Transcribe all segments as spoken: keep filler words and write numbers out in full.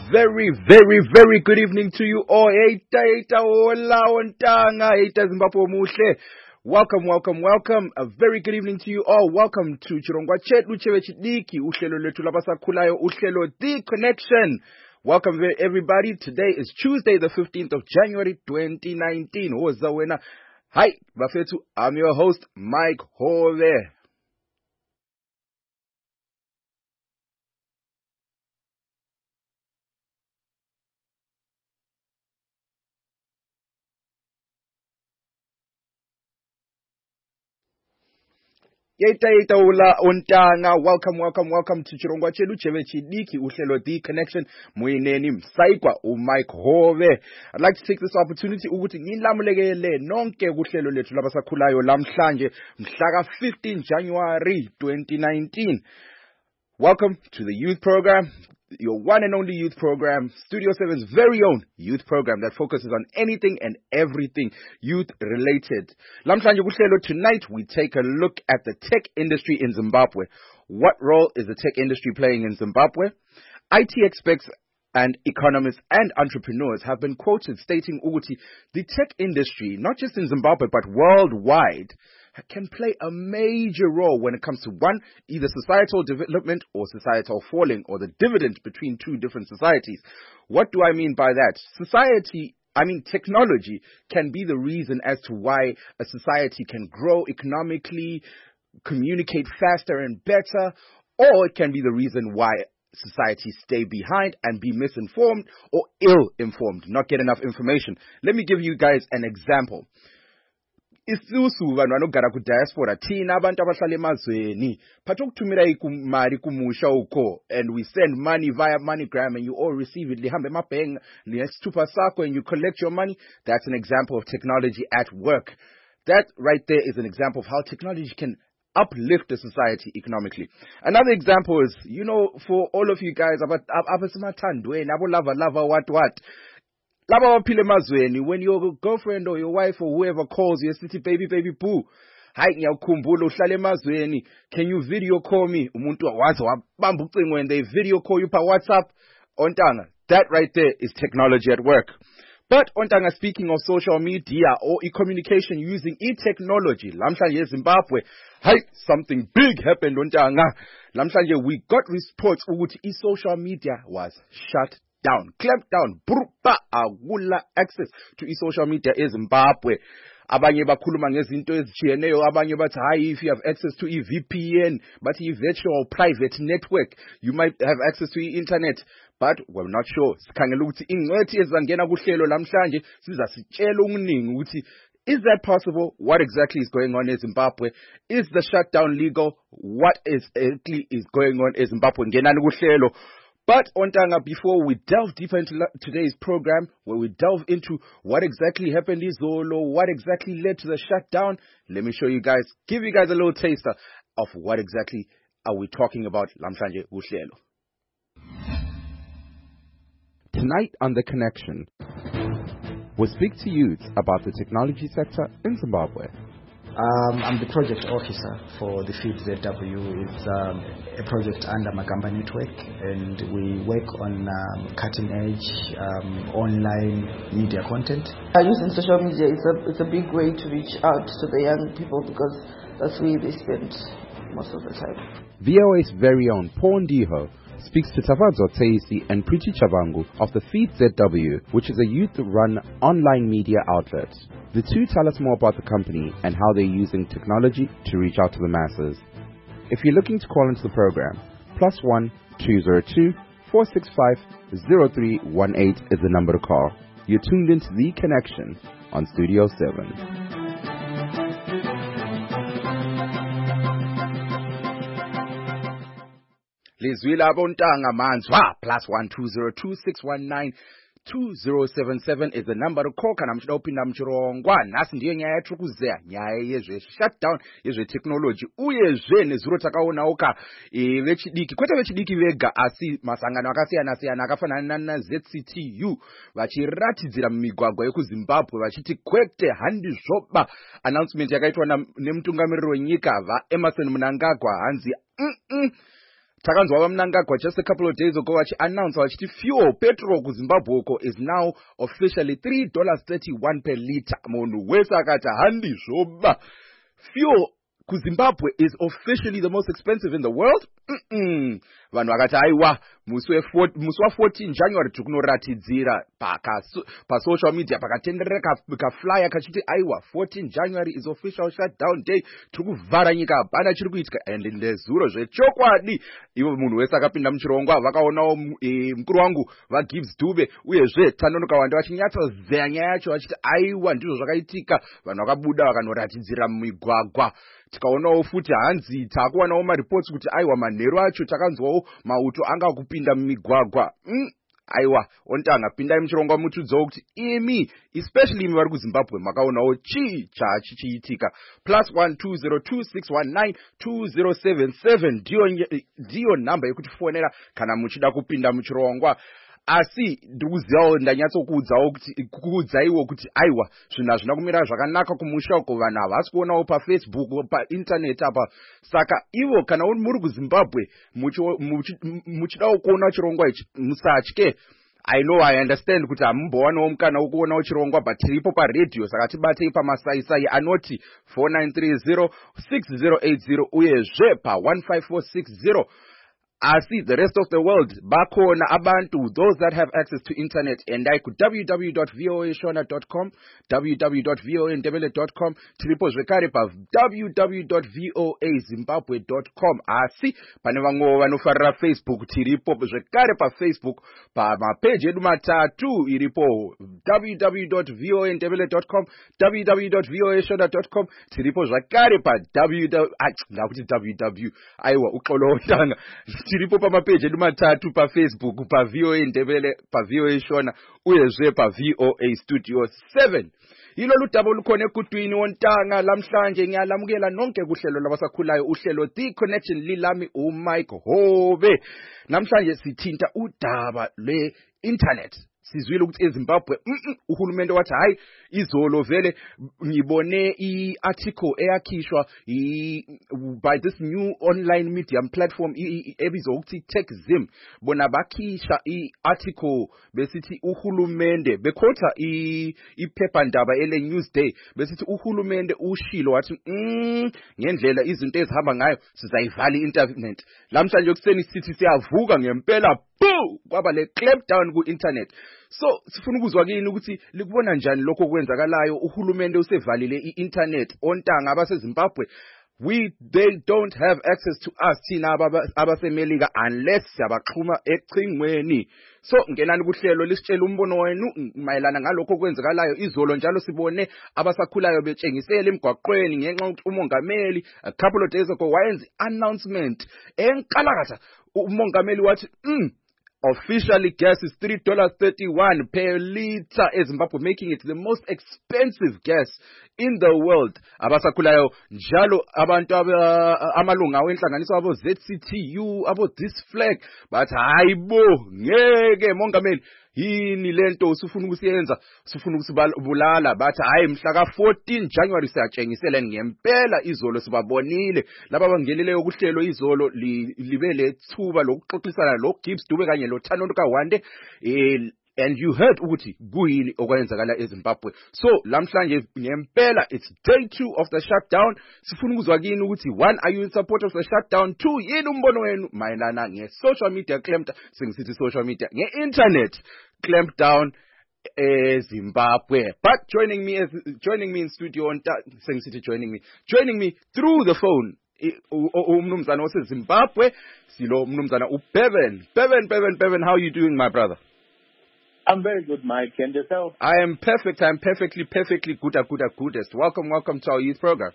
very, very, very good evening to you all. Eita, eita, hola, ontanga, eita, Zimbabwe muhle. Welcome, welcome, welcome. A very good evening to you all. Welcome to Chirongwa Chetlu Chewe Chidiki, uhlelo lethu labasakhulayo, uhlelo The Connection. Welcome everybody. Today is Tuesday, the fifteenth of January, twenty nineteen. Hoza wena. Hi, bafethu. I'm your host, Mike Hove. Yeta yeta ula untanga. Welcome, welcome, welcome to Chirongwa Chelu Chewe Chidiki, uhlelo The Connection. Mwineni msaikwa u Mike Hove. I'd like to take this opportunity ukuthi ngilamulekele nonke kuhlelo lethu labasakhulayo lamhlanje mhlaka fifteenth January twenty nineteen. Welcome to the youth program, your one and only youth program, Studio seven's very own youth program that focuses on anything and everything youth related. Lamhlanje kuhlelo, tonight we take a look at the tech industry in Zimbabwe. What role is the tech industry playing in Zimbabwe? I T experts and economists and entrepreneurs have been quoted stating ukuthi the tech industry, not just in Zimbabwe but worldwide, can play a major role when it comes to one, either societal development or societal falling, or the dividend between two different societies. What do I mean by that? Society, I mean technology, can be the reason as to why a society can grow economically, communicate faster and better, or it can be the reason why societies stay behind and be misinformed or ill-informed, not get enough information. Let me give you guys an example. Isusu vanhu vanogara kudiaspora tina abantu abahlala emazweni phatha ukuthumela imali kumusha uko, and we send money via MoneyGram and you all receive it lihambe emabhenki nesithupha sakho and you collect your money. That's an example of technology at work. That right there is an example of how technology can uplift the society economically. Another example is, you know, for all of you guys about abasimathandweni abo lava lava what what laba baphile emazweni, when your girlfriend or your wife or whoever calls you sithi baby baby boo, hayi ngiyakukhumbula uhlala emazweni, can you video call me? Umuntu wazi wabamba ucingo when they video call you per WhatsApp. Ontanga, that right there is technology at work. But Ontanga, speaking of social media or e-communication using e-technology, lamhlanje Zimbabwe, hey, something big happened. Ontanga, lamhlanje we got reports ukuthi e-social media was shut down, clamped down, brupa agula access to e-social media in Zimbabwe. Abanye bakhuluma ngezinto ezitshiyeneyo, abanye bathi hayi, if you have access to e-V P N, but e-virtual private network, you might have access to e-internet. But we're not sure. Sikhangela ukuthi ingcwethi ezangena kuhlelo lamhlanje sizasitshela okuningi ukuthi is that possible? What exactly is going on in Zimbabwe? Is the shutdown legal? What exactly is going on in Zimbabwe? Ngenani kuhlelo. But Ontanga, before we delve deeper into today's program, where we delve into what exactly happened in Zolo, what exactly led to the shutdown, let me show you guys, give you guys a little taster of what exactly are we talking about lamhlanje kuhlelo. Tonight on The Connection, we'll speak to youth about the technology sector in Zimbabwe. Um, I'm the project officer for the Feed Z W. It's um, a project under Magamba Network, and we work on um, cutting edge um, online media content. Uh, using social media is a, it's a big way to reach out to the young people because that's where they spend most of the time. V O A's very own Paul Ndiho speaks to Tavadzo Teisi and Priti Chavangu of the Feed Z W, which is a youth-run online media outlet. The two tell us more about the company and how they're using technology to reach out to the masses. If you're looking to call into the program, plus one two zero two four six five zero three one eight is the number to call. You're tuned into The Connection on Studio seven. Lizwila bontanga manzwa plus one two zero two six one nine two zero seven seven is the number to call. Kana mchida upinda mchirongwa nasi ndiye nyaya yatrukuzea nyaya yezve shutdown yezve technology uyezve nezuro takaona oka e, vechidiki kwete vechidiki vega asi masangano akasiyana siyana akafanana na Z C T U vachiratidzira mumigwagwa yekuZimbabwe vachiti kwete handi zvoba. Announcement yakaitwa nemutungamiriri wenyika vaEmmerson Mnangagwa hanzi mm -mm. takanzwa vaMnangagwa just a couple of days ago vachi-announce vachiti fuel petrol kuZimbabwe uko is now officially three dollars thirty-one per litre. Munhu wese akati handizvoba. Fuel kuZimbabwe is officially the most expensive in the world. Mm-mm. Vanhu vakati aiwa musi wa14 January tikunoratidzira pa social media pakatenderera ka flyer kachiti aiwa fourteen January is official shutdown day, tikuvhara nyika hapana chiri kuitika. And ndezuro zvechokwadi ivo munhu wese akapinda muchirongwa vakaonawo e, mukuru wangu vaGibbs Dube uyezve Tanonoka Wanda vachinyatsozeya nyaya yacho vachiti aiwa ndizvo zvakaitika. Vanhu vakabuda vakanoratidzira mumigwagwa. Tikaonawo futi hanzi takuwanawo mareports kuti aiwa manheru acho takanzwawo mauto anga kupinda mumigwagwa. Mm. Aiwa ontanga pindai muchirongwa mutudzawo kuti imi especially imi vari kuZimbabwe makaonawo chii chachichiitika. Plus one two zero two six one nine two zero seven seven ndiyo ndiyo namba yekutifonera kana muchida kupinda muchirongwa. Asi ndikuzivawo ndanyatsokuudzawo kuti kukuudzaiwo kuti aiwa zvinhu hazvina kumira zvakanaka kumusha uko, vanhu havasi kuonawo paFacebook painternet apa. Saka ivo kana muri kuZimbabwe muchidawo kuona chirongwa ichi musatye. I know, I understand kuti hamumbowanawo mukana wokuonawo chirongwa, but tiripo paradio, saka tibatei pamasaisai anoti four nine three zero six zero eight zero uyezve pa one five four six zero. I see the rest of the world, bakona abantu, those that have access to internet, and I could w w w dot voa shona dot com, w w w dot voa ndebele dot com, tripo zvekare pa w w w dot voa zimbabwe dot com. I see, pane vamwe vanofarira Facebook, tiripo zvekare pa Facebook, pa mapage edu matatu iripo w w w dot voa ndebele dot com, w w w dot voa shona dot com, tiripo zvekare pa www, ngakuti www, aiwa uxolo ntanga. Tiripo pamapeji edu matatu pa Facebook, pa V O A Ndebele, pa V O A Shona, uyezve pa V O A Studio seven. Ilo lutabo lukhona kutwini wontanga lamhlanje ngiyalamukela nonke kuhlelo labasakhulayo uhlelo The Connection lilami uMike Hove. Namhlanje sithinta udaba lwe internet. Sizwile ukuthi eZimbabwe uhulumende wathi hayi izolo vele ngibone i-article eyakhishwa by this new online medium platform ebizwa ukuthi TechZim. Bona bakhisha i-article besithi uhulumende bekhotha iphephandaba ele Newsday besithi uhulumende ushilo wathi mm, ngendlela izinto ezihamba ngayo sizayivala i-internet. Lamhlanje kuseni sithi siyavuka ngempela boo kwaba le clampdown ku internet. So sifuna ukuzwa kini ukuthi likubona njani lokho kwenzakalayo. Uhulumende usevalile i-internet ontanga abaseZimbabwe. We they don't have access to us thina abasemelika unless siyabaxhuma ecingweni. So ngenani kuhlelo lisitshela umbono wenu mayelana ngalokho kwenzakalayo. Izolo njalo sibone abasakhulayo betshengisela emgwaqweni ngenxa ukuthi umongameli a couple of days ago wayenza announcement enkalakatha. Umongameli wathi mm, officially gas is three dollars thirty-one per litre eZimbabwe, making it the most expensive gas in the world. Abasakhulayo njalo abantu amalunga wenhlanganiso abo Z C T U abo this flag but hayibo ngeke mongameli yini lento usufuna ukusiyenza, usufuna ukusibulala bathi hayi mhla ka fourteen January siyatshengisela ngempela izolo sibabonile laba bangeleleyo kuhlelo izolo libe lethuba lokuxoxisana lo Gibbs Dube kanye lo Tanonoka Wanda eh, and you heard ukuthi kuyini okwenzakala eZimbabwe. So lamhlanje ngempela it's day two of the shutdown. Sifuna ukuzwa kini ukuthi one, are you in support of the shutdown? Two, yini umbono wenu mayelana nge social media clampdown, singisithi social media nge internet clampdown eZimbabwe. But joining me as joining me in studio on singisithi joining me joining me through the phone umnumzana waseZimbabwe silo umnumzana uBevan. Bevan Bevan Bevan, how are you doing my brother? I'm very good, Mike. And yourself? I am perfect. I'm perfectly, perfectly good, good, goodest. Welcome, welcome to our youth program.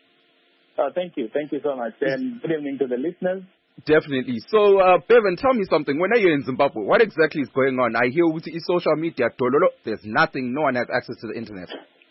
Uh, thank you. Thank you so much. And good evening to the listeners. Definitely. So, uh, Bevan, tell me something. When are you in Zimbabwe? What exactly is going on? I hear with social media, there's nothing. No one has access to the internet.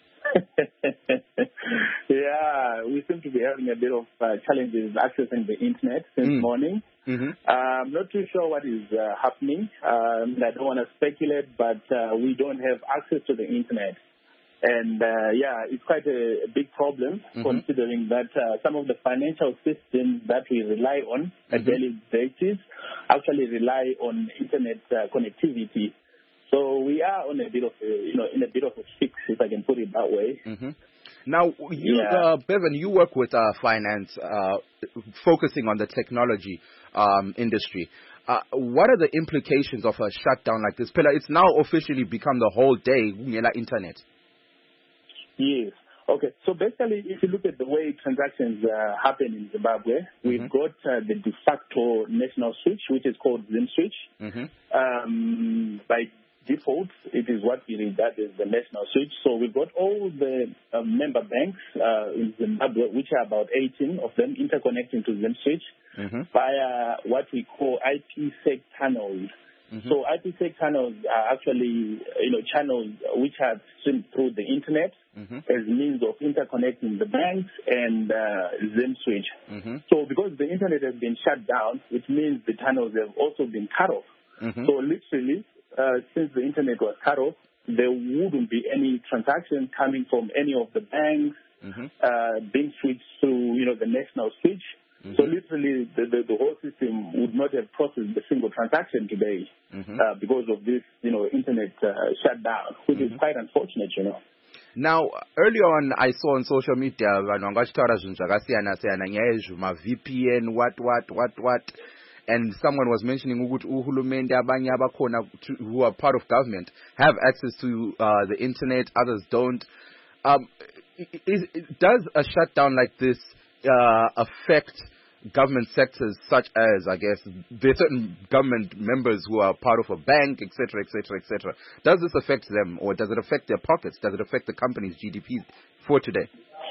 Yeah, we seem to be having a bit of uh, challenges accessing the internet since mm. morning. Mm-hmm. uh, I'm not too sure what is uh, happening. Um, I don't want to speculate, but uh, we don't have access to the internet. And uh, yeah, it's quite a, a big problem, mm-hmm. considering that uh, some of the financial systems that we rely on mm-hmm. a daily basis actually rely on internet uh, connectivity. So we are on a bit of a, you know, in a bit of a fix, if I can put it that way. Mm-hmm. Now, you, yeah. uh, Bevan, you work with uh, finance, uh, focusing on the technology um, industry. Uh, what are the implications of a shutdown like this? It's now officially become the whole day internet. Yes. Okay. So basically, if you look at the way transactions uh, happen in Zimbabwe, mm-hmm. we've got uh, the de facto national switch, which is called ZimSwitch. Mm-hmm. Um, by default, it is what we regard as the national switch. So we've got all the uh, member banks uh, in Zimbabwe, which are about eighteen of them, interconnecting to ZimSwitch mm-hmm. via what we call I P sec tunnels. Mm-hmm. So I P sec tunnels are actually, you know, channels which are streamed through the internet mm-hmm. as means of interconnecting the banks and uh, ZimSwitch. Mm-hmm. So because the internet has been shut down, it means the tunnels have also been cut off. Mm-hmm. So literally, uh, since the internet was cut off, there wouldn't be any transactions coming from any of the banks mm-hmm. uh, being switched through, you know, the national switch. Mm-hmm. So literally, the, the, the whole system would not have processed a single transaction today mm-hmm. uh, because of this, you know, internet uh, shutdown, which mm-hmm. is quite unfortunate, you know. Now, earlier on, I saw on social media, V P N, what, what, what, what, and someone was mentioning who are part of government have access to uh, the internet, others don't. Um, is, does a shutdown like this Uh, affect government sectors such as, I guess, there are certain government members who are part of a bank, et cetera, et cetera, et cetera. Does this affect them, or does it affect their pockets? Does it affect the company's G D P for today?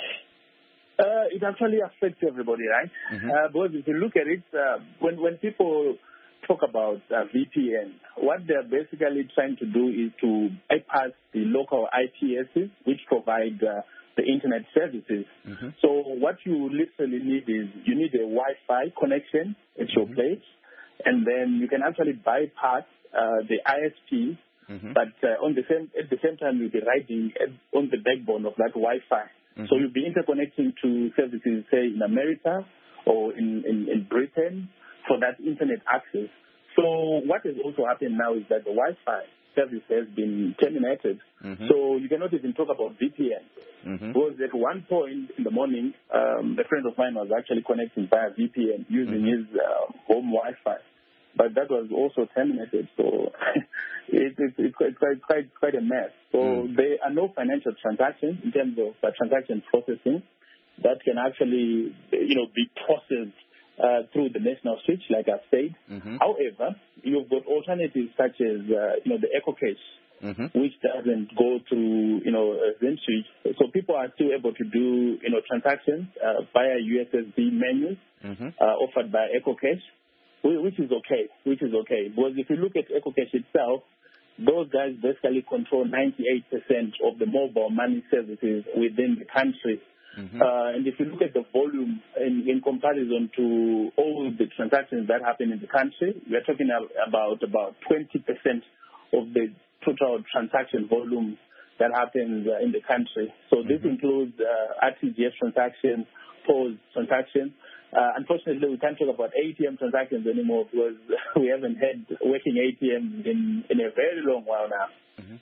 Uh, it actually affects everybody, right? Mm-hmm. Uh, because if you look at it, uh, when, when people talk about uh, V P N, what they're basically trying to do is to bypass the local I P Ss, which provide uh, the internet services. Mm-hmm. So what you literally need is you need a Wi-Fi connection at your mm-hmm. place, and then you can actually bypass uh, the I S P, mm-hmm. but uh, on the same at the same time you'll be riding on the backbone of that Wi-Fi. Mm-hmm. So you'll be interconnecting to services, say in America or in, in, in Britain, for that internet access. So what has also happened now is that the Wi-Fi service has been terminated. Mm-hmm. So you cannot even talk about V P N. Mm-hmm. Because at one point in the morning, um, a friend of mine was actually connecting via V P N using mm-hmm. his uh, home Wi-Fi. But that was also terminated. So it, it, it's, quite, quite, quite, quite a mess. So mm-hmm. there are no financial transactions in terms of uh, transaction processing that can actually, you know, be processed Uh, through the national switch, like I've said. Mm-hmm. However, you've got alternatives such as, uh, you know, the EcoCash, mm-hmm. which doesn't go through, you know, a ZimSwitch. So people are still able to do, you know, transactions uh, via U S S D menus mm-hmm. uh, offered by EcoCash, which is okay, which is okay. Because if you look at EcoCash itself, those guys basically control ninety-eight percent of the mobile money services within the country. Mm-hmm. Uh, and if you look at the volume in, in comparison to all the transactions that happen in the country, we are talking about about twenty percent of the total transaction volume that happens uh, in the country. So mm-hmm. this includes uh, R T G S transactions, P O S transactions. Uh, unfortunately, we can't talk about A T M transactions anymore because we haven't had working A T Ms in, in a very long while now. Mm-hmm.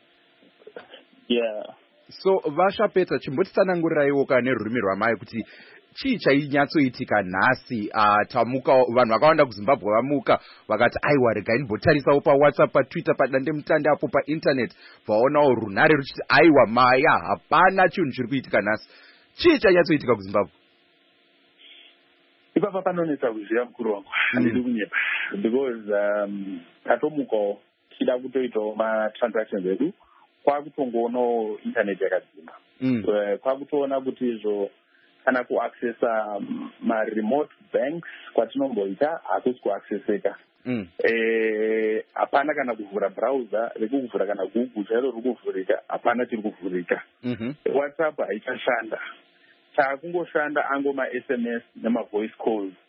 Yeah. So vashapedza chimbotitsanangurirai kana nerurimi rwamai kuti chii chainyatsoitika nhasi uh, tamuka vanhu vakawanda kuZimbabwe vamuka vakati aiwa regai ndimbotarisawo paWhatsApp paTwitter padandemutande apo painternet vaonawo runhare ruchiti aiwa maya hapana chinhu chiri kuitika nhasi. Chii chainyatsoitika kuZimbabwe? Ipapa panonetsa kuziva mukuru wangu handidi kunyepa because um, tatomukawo tichida kutoitawo matransactions edu kwakutongoona internet yakadzima mm. uh, kwakutoona kuti izvo kana kuaccessa maremote banks kwatinomboita hakusi kuaccesseka mm. eh, hapana kana kuvhura browser rekukuvhura kana google chairo riri kuvhurika hapana chiri kuvhurika mm-hmm. WhatsApp haichashanda chaakungoshanda ango ma-S M S nema-voice calls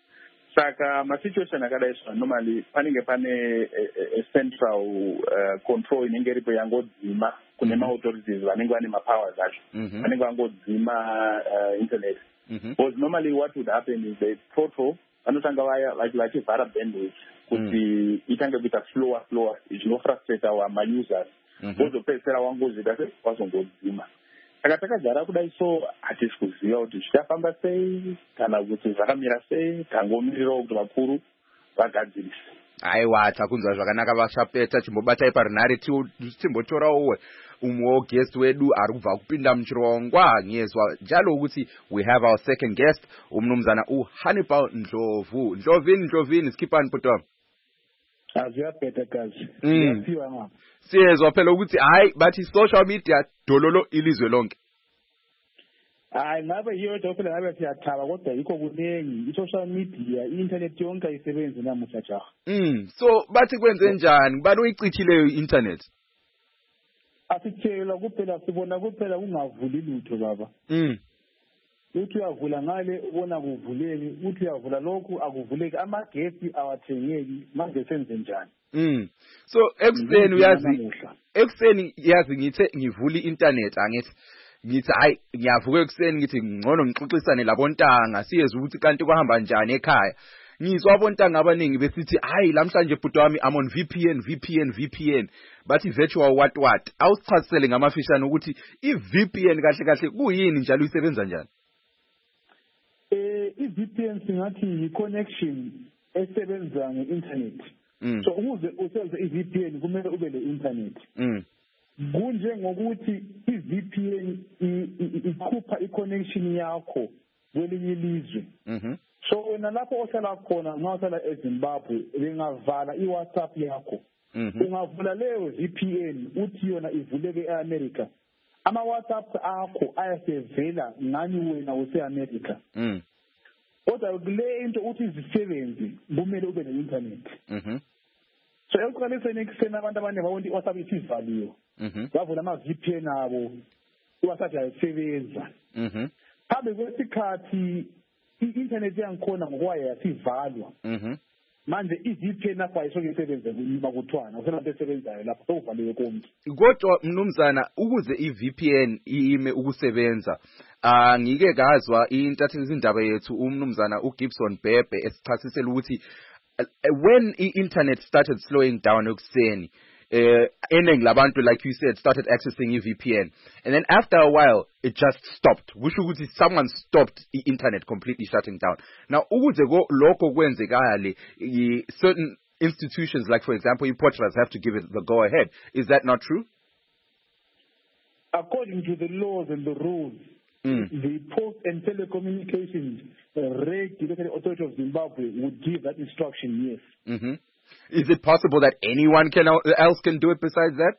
Saka ma situation akadai so normally panenge pane a central uh, control inenge iripo yangodzima kune ma authorities vanenge vane ma powers acho vanenge vangodzima uh, internet because normally what would happen is the total vanotanga vaya like vachivhara bandwidth kuti itange kuita slower slower zvinofrustrate our ma users vozopedzisira wangozvida sezvazongodzima saka takagara kudai so hatisi kuziva kuti zvichafamba sei kana kuti zvakamira sei tangomirirawo kuti vakuru vagadzirise. Aiwa takunzwa zvakanaka vashapeta chimbobatai parunhare timbotorawo umwewo guest wedu ari kubva kupinda muchirongwa nyezwa jalo ukuthi we have our second guest umnumzana uHannibal Ndlovu. Ndlovini Ndlovini skipani potom. Aziyaphetha kazi. Siyaphiwa ngapha. Siyezwa phela ukuthi hayi bathi social media dololo ilizwe lonke. Hayi ngabe yiyo phela ngabe siyathaba kodwa yikho kunengi i-social media i-internet yonke ayisebenzi namuhla jaha. Mm so bathi kwenze njani bani uyicithileyo i-internet? Asitshela kuphela sibona kuphela kungavuli lutho baba. Mm uthi uyavula ngale ubona kuvuleki uthi uyavula lokhu akuvuleki amagesi awathengeki manje senze njani? Mm so ekuseni uyazi ekuseni yazi ngithe ngivula i-internet angithi ngithi hayi ngiyavuka ekuseni ngithi ngcono ngixoxisane labontanga siyeza ukuthi kanti kwahamba njani ekhaya ngizwa abontanga abaningi besithi hayi lamhlanje bhuti wami I'm on V P N V P N V P N bathi virtual what what awusichazisele ngamafishane ukuthi i-V P N kahle kahle kuyini njalo isebenza njani? Eh i-V P N singathi i-connection esebenza nge-internet. So ukuze usenze i-V P N kumele ube ne-internet. Mm kunje ngokuthi i-V P N ikhupha i-connection yakho kwelinye ilizwe. Mhm So wena lapho ohlala khona ngihlala eZimbabwe bengavala i-WhatsApp yakho. Ungavula leyo V P N uthi yona ivuleke eAmerica. Ama WhatsApp akho ayasevela ngani wena use-America. Mm Kodwa kule into uthi izisebenzi kumele ube ne-internet. Mhm So ekuqaliseni kusena abantu abanye babona i-WhatsApp isivaliwe. Mhm bavula ama V P N abo i-WhatsApp ayisebenza. Mhm Phambi kwesikhathi i-internet yangikhona ngokwayo yasivalwa. Mhm Manje i-V P N lapha ayisoke isebenze kuthwana usenanto esebenzayo lapho sokuvaliwe konke. Kodwa mnumzana ukuze i-V P N ime ukusebenza angike gazwa intatheli indaba yethu umnumzana uGibson Bhebhe esichasisela ukuthi when i-internet started slowing down ekuseni uh, ening labantu like you said started accessing i-V P N and then after a while it just stopped which ukuthi someone stopped i-internet completely shutting down. Now ukuze lokho kwenzekale certain institutions like for example i-Potras have to give it the go ahead. Is that not true? According to the laws and the rules, mm. the Post and Telecommunications Regulatory Authority of Zimbabwe would give that instruction, yes. Mm-hmm. Is it possible that anyone can else can do it besides that?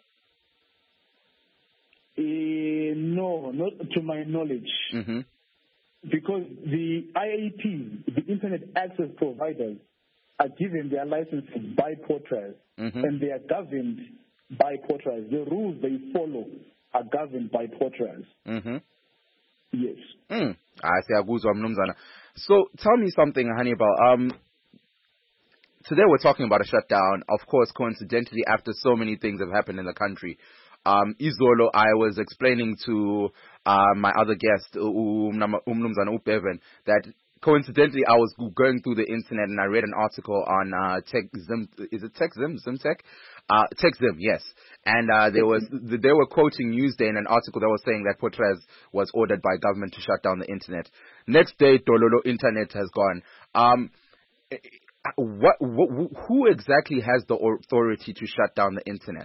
Uh, no, not to my knowledge. Mm-hmm. Because the I A P, the Internet Access Providers, are given their licenses by Potras, mm-hmm. and they are governed by Potras. The rules they follow are governed by Potras. Mm-hmm. Yes. Mm. I see. So tell me something, Hannibal. Um, today we're talking about a shutdown. Of course, coincidentally, after so many things have happened in the country. Um, Izolo, I was explaining to uh, my other guest, Umnumzana Ubevan, that coincidentally I was going through the internet and I read an article on uh, TechZim. Is it TechZim? ZimTech? Uh, TechZim, yes. And uh, there was they were quoting Newsday in an article that was saying that Potras was ordered by government to shut down the internet. Next day, Dololo internet has gone. Um, what, what who exactly has the authority to shut down the internet?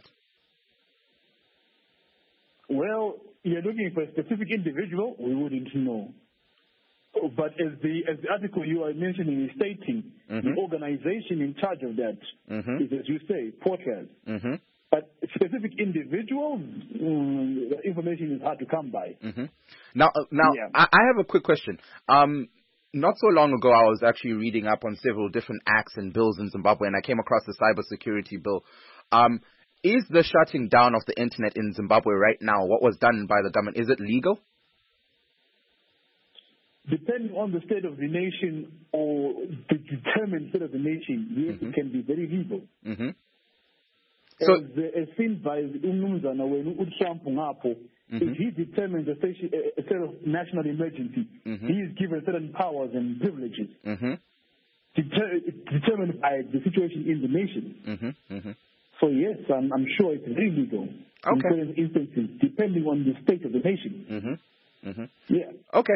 Well, you're looking for a specific individual. We wouldn't know. But as the as the article you are mentioning is stating, mm-hmm. the organization in charge of that mm-hmm. is, as you say, Potras. Mm-hmm. But specific individuals, mm, the information is hard to come by. Mm-hmm. Now, uh, now yeah. I, I have a quick question. Um, not so long ago, I was actually reading up on several different acts and bills in Zimbabwe, and I came across the cybersecurity bill. Um, is the shutting down of the internet in Zimbabwe right now, what was done by the government, is it legal? depending on the state of the nation or the determined state of the nation, yes, mm-hmm. it can be very legal. Mm-hmm. So, as, uh, as seen by Umnumzana when Trump Ngapo, if he determines a, a state of national emergency, mm-hmm. he is given certain powers and privileges mm-hmm. deter- determined by the situation in the nation. Mm-hmm. Mm-hmm. So yes, I'm, I'm sure it's very legal okay. in certain instances, depending on the state of the nation. Mm-hmm. Mm-hmm. Yeah. Okay.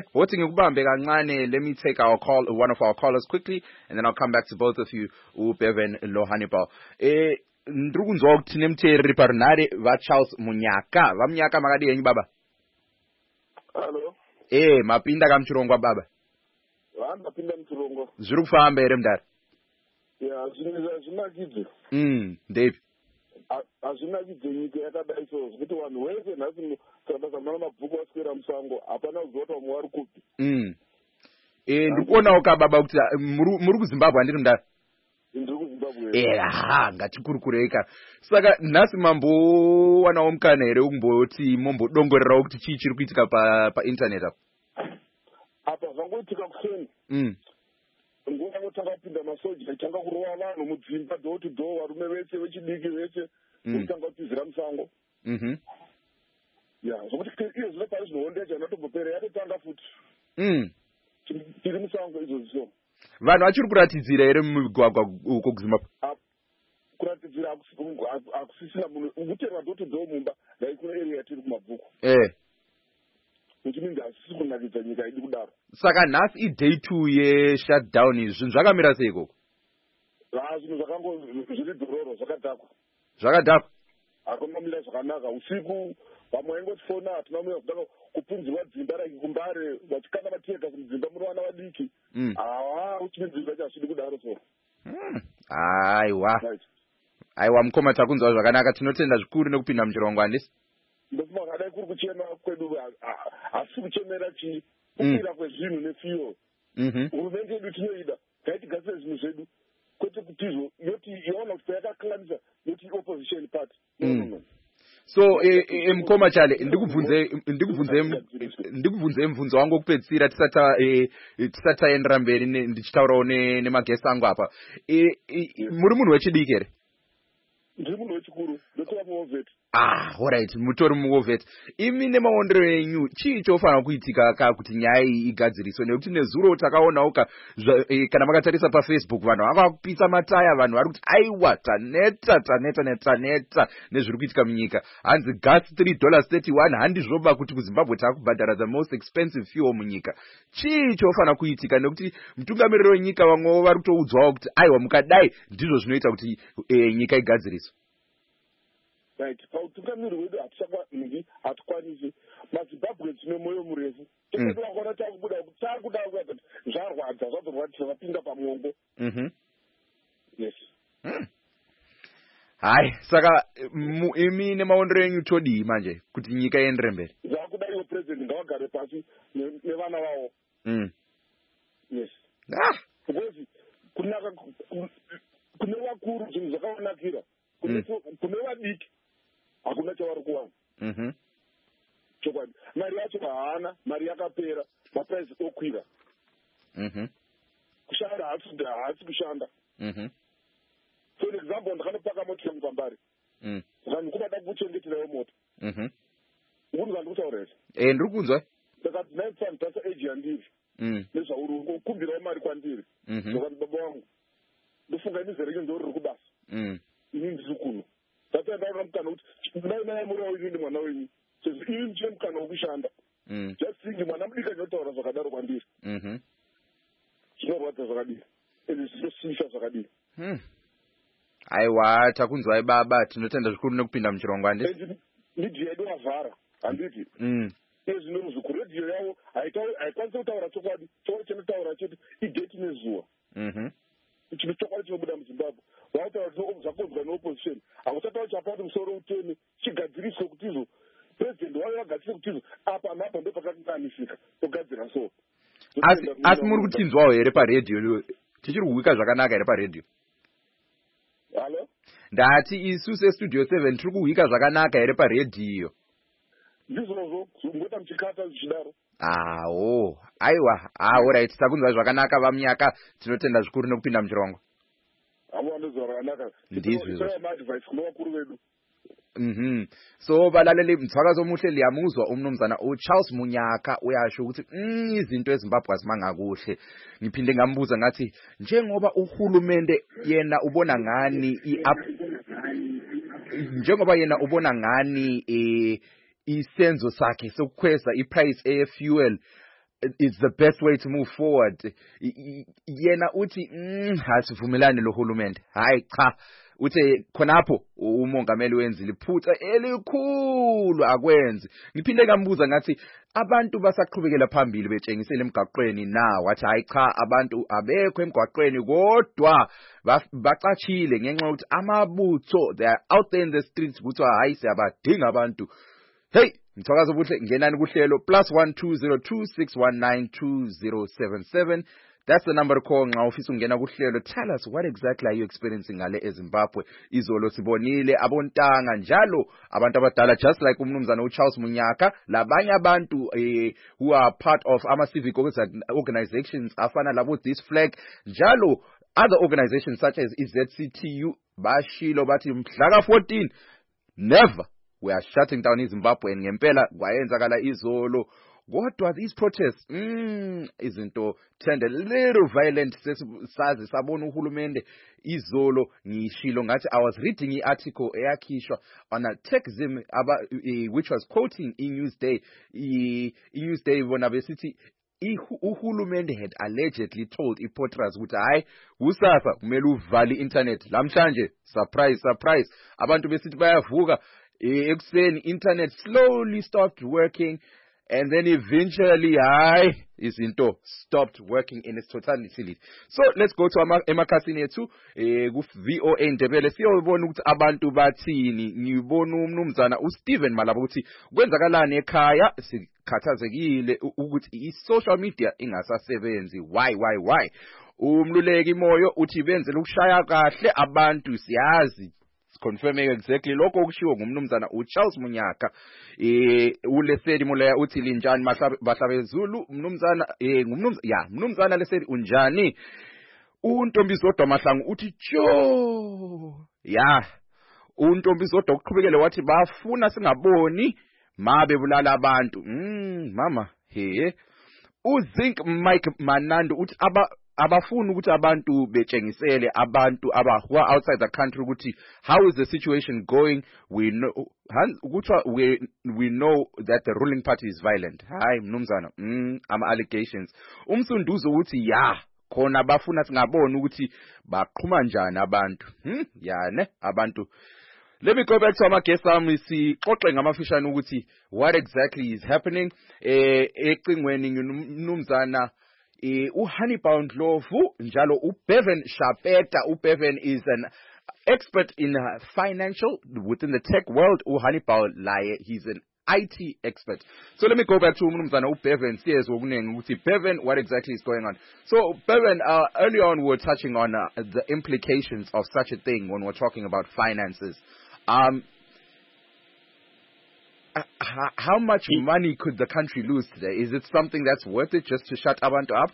Let me take our call, one of our callers quickly, and then I'll come back to both of you, Bevan Lohanibal. Eh, ndrukunzwa kuti nemteereri parunhare vaCharles Munyaka. VaMunyaka makadi yenyu baba? Hello. Eh, mapinda kamuchirongwa baba? Vandapinda muchirongwa. Zviri kufamba here mudare? Ya, hazvinakidze. Mm, ndepi? Hazvinakidze nyika yakadai so zvekuti vanhu vese nhasi sabasa mana mabhuku aswera musango hapana kuziva kuti vamwe vari kupi. Mm. Eh, ndikuonawo kababa kuti muri kuZimbabwe handiri mudare? Ndiri kuZimbabwe. Eh, ha, ngatikurukureika. Saka nhasi mambowanawo mukana here wekumboti mombodongorerawo kuti chii chiri kuitika pa painternet apo? Apa zvangoitika kuseni. Mm. Nguva yangotanga kupinda masoja itanga kurova vanhu mudzimba door to door, varume vese vechidiki vese kutanga kutizira musango. Mhm. Ya, zvokuti iyo zvino pari zvinoondeja inotobopera yatotanga futi. Mm. Tiri musango izvo zviso. Vanhu vachiri kuratidzira here mumigwagwa uko kuZimbabwe? Kuratidzira akusisina munhu kuteerera door to door mumba dai kune area yatiri kumabhuku. Eh. Which means hasisi kunakidza nyika idi kudaro. Saka nhasi iday two yeshutdown izvi zvinhu zvakamira sei ikoko? Ha, zvinhu zvakango zviri dhororo zvakadhakwa. Zvakadhakwa? Hakuna mira zvakanaka. Usiku vamwe vaingotifona hatina mira kudaro kupunzirwa dzimba rakikumbare vachikanda vatiyega mudzimba muri vana vadiki. Hawa uchine dzimba chasvidi kudaro so. Aiwa. Aiwa mukoma takunzwa zvakanaka, tinotenda zvikuru nekupinda muchirongwa handisi? Ndofuma kadai kuri kuchema kwedu hasi kuchemera chi kupira kwezvinhu nefiyo. Hurumende yedu tinoida ngaitigadzire zvinhu zvedu kwete kuti izvo yoti yaona kuti yakakanganisa yoti opposition party. So eh mukoma chale ndikubvunze ndikubvunze ndikubvunze mvunzo wangu wokupedzisira tisata tisataendera mberi ndichitaurawo nemagesi angu apa. Muri munhu wechidiki here? Ndiri munhu wechikuru, ndotora muovheti. Ah, alright, mutori muovheti. Imi nemaondero enyu, chii chofanira kuitika ka kuti nyaya iyi igadziriswe? Nekuti nezuro takaonawo kana makatarisa paFacebook vanhu vanga kupisa mataya, vanhu vari kuti aiwa taneta taneta netaneta nezviri kuitika munyika. Hanzi gas three dollars thirty-one handizvoba kuti kuZimbabwe takubhadhara the most expensive fuel munyika. Chii chofanira kuitika? Nekuti mutungamiriri wenyika vamwewo vari kutoudzwawo kuti aiwa mukadai ndizvo zvinoita kuti nyika igadziriswe. Right, pautungamiri wedu hatichakwanisi hatikwanisi. MaZimbabwe tine mwoyo murefu. Tinoda kuona takubuda kuti takuda kuti zvarwadza zvazorwadza zvapinda pamuongo. Mhm. Yes. Hai, saka imi nemaondero enyu todii manje kuti nyika iendere mberi? Zvakuda iwo president ngavagare pasi nevana vavo. Mm. Yes. Ah, because kunaka kune vakuru zvinhu zvakavanakira. Kune vadiki hakuna chavari kuwana. Mhm. Chokwadi mari yacho haana, mari yakapera, maprice okwira. Mhm. Kushanda hatisi hatisi kushanda. Mhm. For example, ndakanopaka mota yangu pambari. Mm. Saka ndikuda kuchengeterawo mota. Mhm. Uri ndikutaurira. Eh, ndiri kunzwa. Ndakati naifana tasa age yandiri. Mm. Nezvauri ukumbirawo mari kwandiri. Mhm. Ndakati baba wangu ndofunga mizere yenyu ndori kubasa. Mm. Ini ndiri kuno. Tata ndaona mukana kuti ndai naye muri wenyu ndi mwana wenyu. Sezvo ini ndiye mukana wokushanda. Mm. Just think mwana mudika ndotaura zvakadaro kwandiri. Mhm. Zvinorwadza zvakadini. Ende zvinosisa zvakadini. Hmm. Aiwa takunzwai baba, tinotenda zvikuru nekupinda muchirongwa handisi? Midhi yedu avhara handiti. Mm. Ezvino zikuredhiyo yavo haikwanisi kutaura chokwadi. Chokwadi chinotaura chete idheti nezuva. Mhm. Chino chokwadi chinobuda muZimbabwe. Vataura kuti zvakonzwa neopposition. Hakuchataura chapati musoro uteme chigadziriswe kuti izvo president wayo vagadzirise kuti izvo apa napa ndo pakakanganisika togadzira so. Asi asi muri kutinzwawo here paredhiyo? Tichiri kuwika zvakanaka here paredhiyo? Hello? Ndati isu sestudio seven tiri kuwika zvakanaka here paredhiyo? Ndizvozvo ngoita muchikata zvichidaro. awo aiwa awo right takunzwa zvakanaka vamnyaka tinotenda zvikuru nekupinda muchirongo avana zvakanaka ndizvo advice kuno vakuru vedu Mhm. So balaleli mthwakazo omuhle liyamuzwa umnumzana uCharles Munyaka uyasho ukuthi mm, izinto eZimbabwe azimanga kuhle. Ngiphinde ngambuza ngathi njengoba uhulumende yena ubona ngani njengoba yena ubona ngani eh isenzo sakhe sokukhweza iprice e fuel is the best way to move forward. Yena uthi mm, hasivumelane lo hulumende. Hayi cha uthe khonapho umongameli wenzile iphutha elikhulu akwenzi. Ngiphinde ngambuza ngathi abantu basaqhubekela phambili betshengisela emgaqweni na wathi hayi cha abantu abekho emgaqweni kodwa baqachile ngenxa ukuthi amabutho they are out there in the streets kuthiwa hayi siyabadinga abantu. Hey mthakazo obuhle ngenani kuhlelo plus one two zero two six one nine two zero seven seven. That's the number to call nxa ufisa ungena kuhlelo. Tell us what exactly are you experiencing ngale eZimbabwe. Izolo sibonile abontanga njalo abantu abadala just like umnumzana uCharles Munyaka labanye abantu eh, who are part of ama civic organizations afana labo This Flag njalo other organizations such as Z C T U bashilo bathi mhla ka fourteen never we are shutting down iZimbabwe ngempela kwayenzakala izolo. Kodwa these protests mm, izinto turned a little violent. Sazi sabona uhulumende izolo ngishilo ngathi I was reading an article eyakhishwa on a Techzim aba uh, which was quoting iNewsday iNewsday bona besithi uhulumende had allegedly told iPortras ukuthi hayi kusasa kumele uvale internet lamhlanje surprise surprise abantu besithi bayavuka ekuseni internet slowly stopped working. And then eventually, I izinto stopped working in its totality. So let's go to emakasini ethu ku V O A Ndebele siyobona ukuthi abantu bathini. Ngibona umnumzana uSteven Malabo ukuthi kwenzakalani ekhaya sikhathazekile ukuthi i-social media ingasasebenzi. Why why why? Umluleki Moyo uthi benzele ukushaya kahle abantu siyazi. Confirming exactly lokho okushiwo ngumnumzana uCharles Munyaka eh uLesedi Moleya uthi linjani bahlabezulu umnumzana eh ngumnumzana ya umnumzana Lesedi unjani uNtombizodwa Mahlangu uthi jo ya uNtombizodwa ukuqhubekele wathi bafuna singaboni mabe bulala abantu mm mama he uZink Mike Manando uthi aba abafuna ukuthi abantu betshengisele abantu abahwa outside the country ukuthi how is the situation going. We know we we know that the ruling party is violent. Hayi mnumzana mm ama allegations umsunduzo uthi ya khona bafuna singabona ukuthi baqhuma njani abantu hm ya ne abantu. Let me go back to our guest sami sixoxe ngamafishane ukuthi what exactly is happening eh ecingweni ngumnumzana Uh, uHanibal Ndlovu njalo uBevan Shapeta. uBevan is an expert in uh, financial within the tech world. uHanibal laye he's an I T expert. So let me go back to umnumzana uBevan siyezwe okunengi ukuthi Bevan what exactly is going on. So Bevan, uh, earlier on we were touching on uh, the implications of such a thing when we're talking about finances. Um Uh, how, how much money could the country lose today? Is it something that's worth it just to shut Abantu up?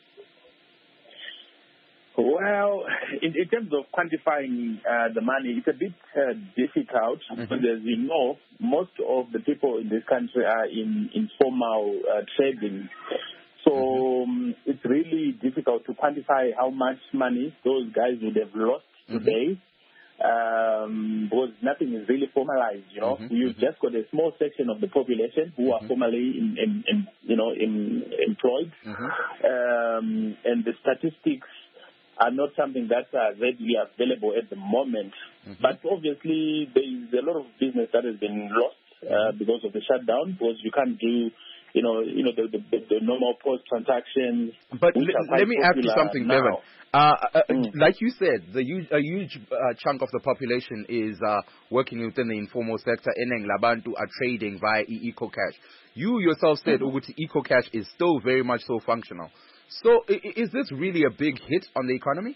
Well, in, in terms of quantifying uh, the money, it's a bit uh, difficult mm-hmm. because, as you know, most of the people in this country are in informal uh, trading. So mm-hmm. um, it's really difficult to quantify how much money those guys would have lost mm-hmm. today. Um, because nothing is really formalized, you know. Mm-hmm, You've mm-hmm. just got a small section of the population who mm-hmm. are formally, in, in, in, you know, in, employed, mm-hmm. um, and the statistics are not something that are readily available at the moment. Mm-hmm. But obviously, there is a lot of business that has been lost uh, because of the shutdown, because you can't do. You know, you know the the, the normal post transactions. But l- let me ask you something, now. Bevan. Uh, uh, mm. Like you said, the huge, a huge uh, chunk of the population is uh, working within the informal sector. Eneng labantu are trading via EcoCash. You yourself said Uguti mm-hmm. EcoCash is still very much so functional. So, I- is this really a big hit on the economy?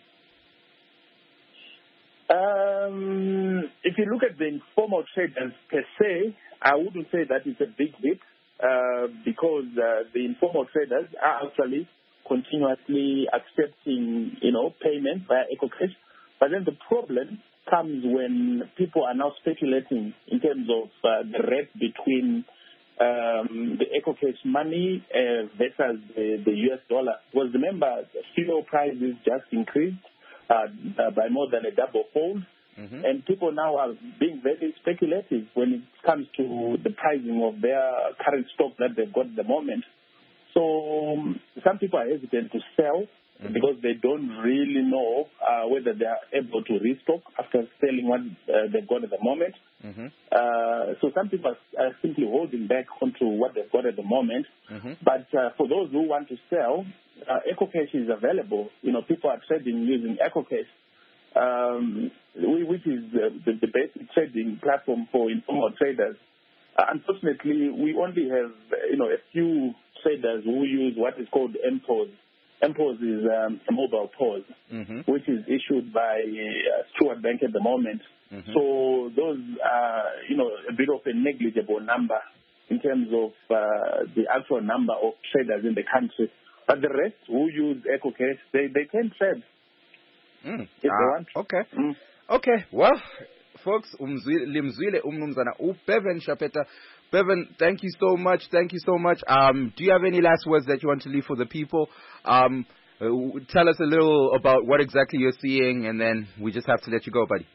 Um, if you look at the informal traders per se, I wouldn't say that it's a big hit. uh, because uh, the informal traders are actually continuously accepting, you know, payments via EcoCash. But then the problem comes when people are now speculating in terms of uh, the rate between um, the EcoCash money uh, versus the, the U S dollar. Because remember, fuel prices just increased uh, uh, by more than a double fold. Mm-hmm. And people now are being very speculative when it comes to the pricing of their current stock that they've got at the moment. So um, some people are hesitant to sell mm-hmm. because they don't really know uh, whether they are able to restock after selling what uh, they've got at the moment. Mm-hmm. Uh, so some people are simply holding back onto what they've got at the moment. Mm-hmm. But uh, for those who want to sell, uh, EcoCash is available. You know, people are trading using EcoCash. Um, which is uh, the, the basic trading platform for informal traders. Uh, unfortunately, we only have, you know, a few traders who use what is called M P O S. M P O S is um, a mobile P O S, mm-hmm. which is issued by uh, Stuart Bank at the moment. Mm-hmm. So those are, you know, a bit of a negligible number in terms of uh, the actual number of traders in the country. But the rest who use EcoCash, they, they can trade. Mm. Ah, okay. Mm. Okay. Well, folks, limzwile umnumzana uBevan Chapeta. Bevan, thank you so much. Thank you so much. Um, do you have any last words that you want to leave for the people? Um, uh, tell us a little about what exactly you're seeing, and then we just have to let you go, buddy.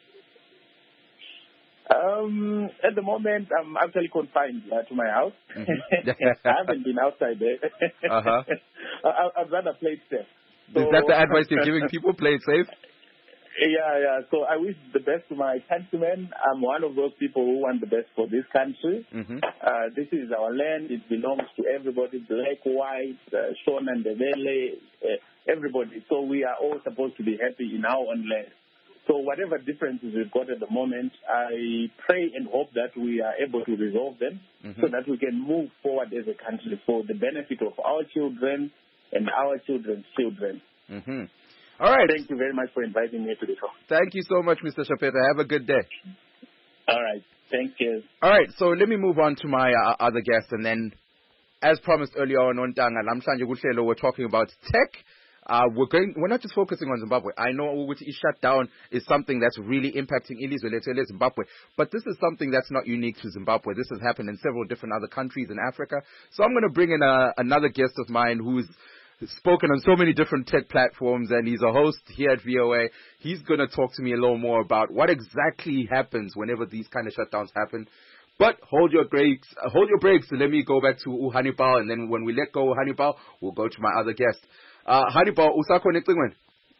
Um, at the moment, I'm actually confined uh, to my house. Mm-hmm. I haven't been outside there. uh-huh. I, I'd rather play it safe. So, is that the advice you're giving people? Play it safe? Yeah, yeah. So I wish the best to my countrymen. I'm one of those people who want the best for this country. Mm-hmm. Uh, this is our land. It belongs to everybody, black, white, uh, Shona and Ndebele, uh, everybody. So we are all supposed to be happy in our own land. So whatever differences we've got at the moment, I pray and hope that we are able to resolve them mm-hmm. so that we can move forward as a country for the benefit of our children and our children's children. Mm-hmm. All right. Thank you very much for inviting me to the show. Thank you so much, Mister Chapeta. Have a good day. All right. Thank you. All right. So let me move on to my uh, other guest. And then, as promised earlier on, on Tanga, Lamhlanje Kuhlelo, we're talking about tech. Uh, we're going. We're not just focusing on Zimbabwe. I know which is shut down is something that's really impacting Ilizwe Lethu Zimbabwe, but this is something that's not unique to Zimbabwe. This has happened in several different other countries in Africa. So I'm going to bring in a, another guest of mine who's spoken on so many different tech platforms, and he's a host here at V O A. He's going to talk to me a little more about what exactly happens whenever these kind of shutdowns happen. But hold your brakes. Uh, hold your brakes. And let me go back to Uhanibal, and then when we let go of Uhanibal, we'll go to my other guest. Uh, Hannibal, usakho necingweni?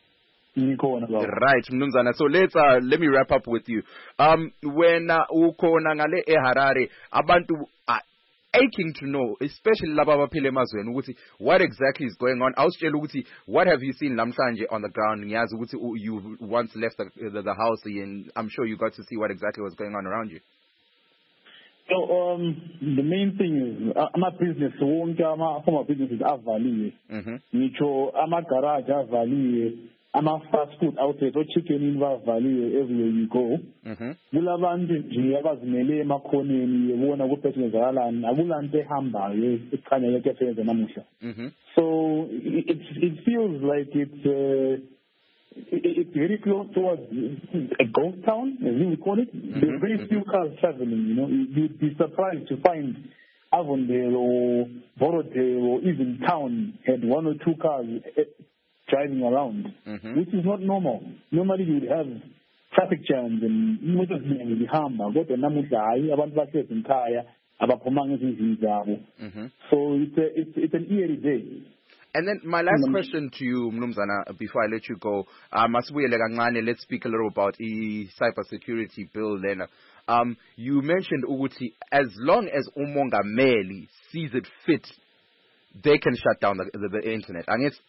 Right, Mnumzana. So let's uh, let me wrap up with you. Um, when uh, ukhona ngale eHarare, abantu are aching to know, especially laba abaphila emazweni, ukuthi what exactly is going on. Awusitshela ukuthi what have you seen namhlanje on the ground? Ngiyazi ukuthi you once left the, the, the house, and I'm sure you got to see what exactly was going on around you. So um, the main thing is, uh, my business, wonke ama former businesses avaliwe. Ngitsho ama garage avaliwe, ama fast food outlets, o chicken in bavaliwe everywhere you go. Kulabantu nje abazimele emakhoneni yebona kuphethelezalana, akulanto ehambayo ekhanya yeke esebenza namuhla. So it it feels like it's uh, it's very close towards a ghost town, as we call it. Mm-hmm. There are very few cars traveling, you know. You'd be surprised to find Avondale or Borodale or even town had one or two cars driving around, mm-hmm. which is not normal. Normally you'd have traffic jams and motors being hamba. But namuhla hayi abantu bahlezi ekhaya abaphumanga ezindlini zabo. So it's a, it's it's an eerie day. And then my last mm-hmm. question to you, Mnumzana, before I let you go, um, let's speak a little about the cybersecurity bill then. Um, you mentioned Uguti, as long as umongameli sees it fit, they can shut down the, the, the internet. And it's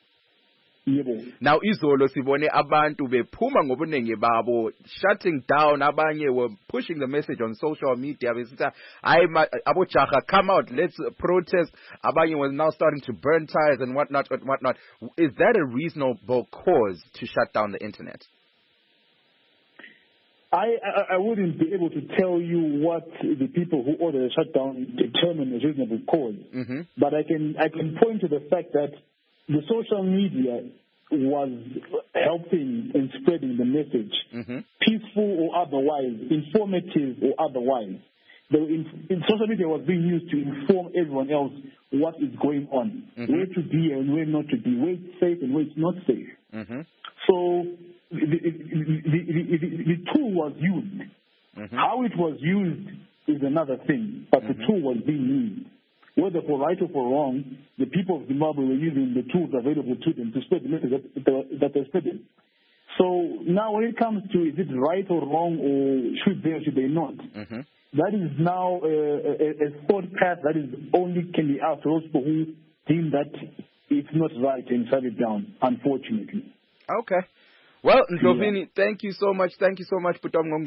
now izolo sibone abantu bephuma ngobunenge babo shutting down, abanye were pushing the message on social media besithi hayi abojaha come out, let's protest. Abanye was now starting to burn tires and whatnot and whatnot. Is that a reasonable cause to shut down the internet? I, I I wouldn't be able to tell you what the people who ordered the shutdown determined as reasonable cause, mm-hmm. but I can I can point to the fact that the social media was helping in spreading the message, mm-hmm. peaceful or otherwise, informative or otherwise. The in, in social media was being used to inform everyone else what is going on, mm-hmm. where to be and where not to be, where it's safe and where it's not safe. Mm-hmm. So the, the, the, the, the tool was used. Mm-hmm. How it was used is another thing, but mm-hmm. the tool was being used. Whether for right or for wrong, the people of Zimbabwe were using the tools available to them to spread the message that, that they're spreading. So now when it comes to is it right or wrong or should they or should they not, mm-hmm. that is now a, a, a thought path that is only can be asked to those people who deem that it's not right and shut it down, unfortunately. Okay. Well, Ndlovini, yeah. thank you so much. Thank you so much.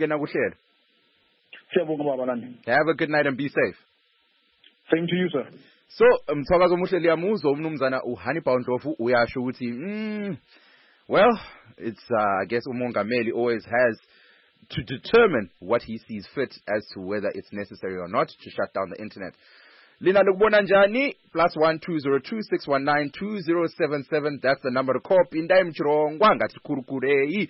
Have a good night and be safe. Same to you, sir. So, mthakazo muhle liyamuzwa umnumzana uHannibal Ndlovu uyasho ukuthi mm, well, it's uh, I guess umongameli always has to determine what he sees fit as to whether it's necessary or not to shut down the internet. Lina lokubona njani? Plus one two zero two six one nine two zero seven seven. That's the number to call. Pinda mchirongwa ngati kurukurei.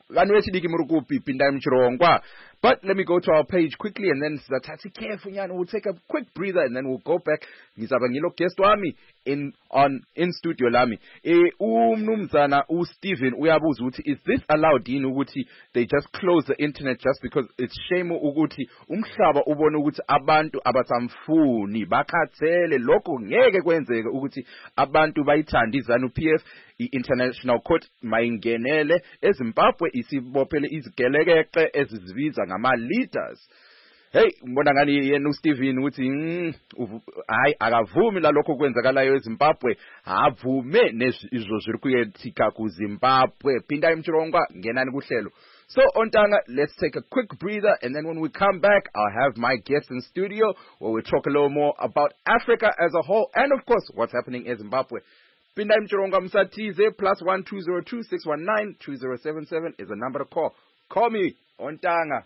But let me go to our page quickly and then we'll take a quick breather and then we'll go back. Guest in on in studio lami. Umnumzana u Stephen uyabuza ukuthi is this allowed yini ukuthi they just close the internet just because it's shame ukuthi umhlaba ubone ukuthi abantu abathamfuni bakhathele lokho ngeke kwenzeke ukuthi abantu bayithanda izanu P F i-International Court mayingenele eZimbabwe isibophele izigelekece ezizibiza ngama leaders. Hey, ngibona ngani yena uSteven uthi hayi akavumi la lokho kwenzakalayo eZimbabwe, avume nezo ziri kuyetika ku Zimbabwe. Pinda imchirongwa ngenani kuhlelo. So Ontanga, let's take a quick breather and then when we come back I'll have my guests in studio where we'll talk a little more about Africa as a whole and of course what's happening in Zimbabwe. Pinda imchirongwa msatize plus one two zero two six one nine two zero seven seven is the number to call. Call me Ontanga.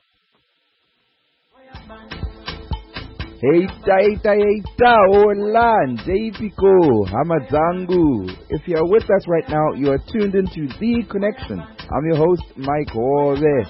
Heita heita heita hola Ndepiko Hamadzangu. If you are with us right now, you are tuned into The Connection. I'm your host Mike Hove.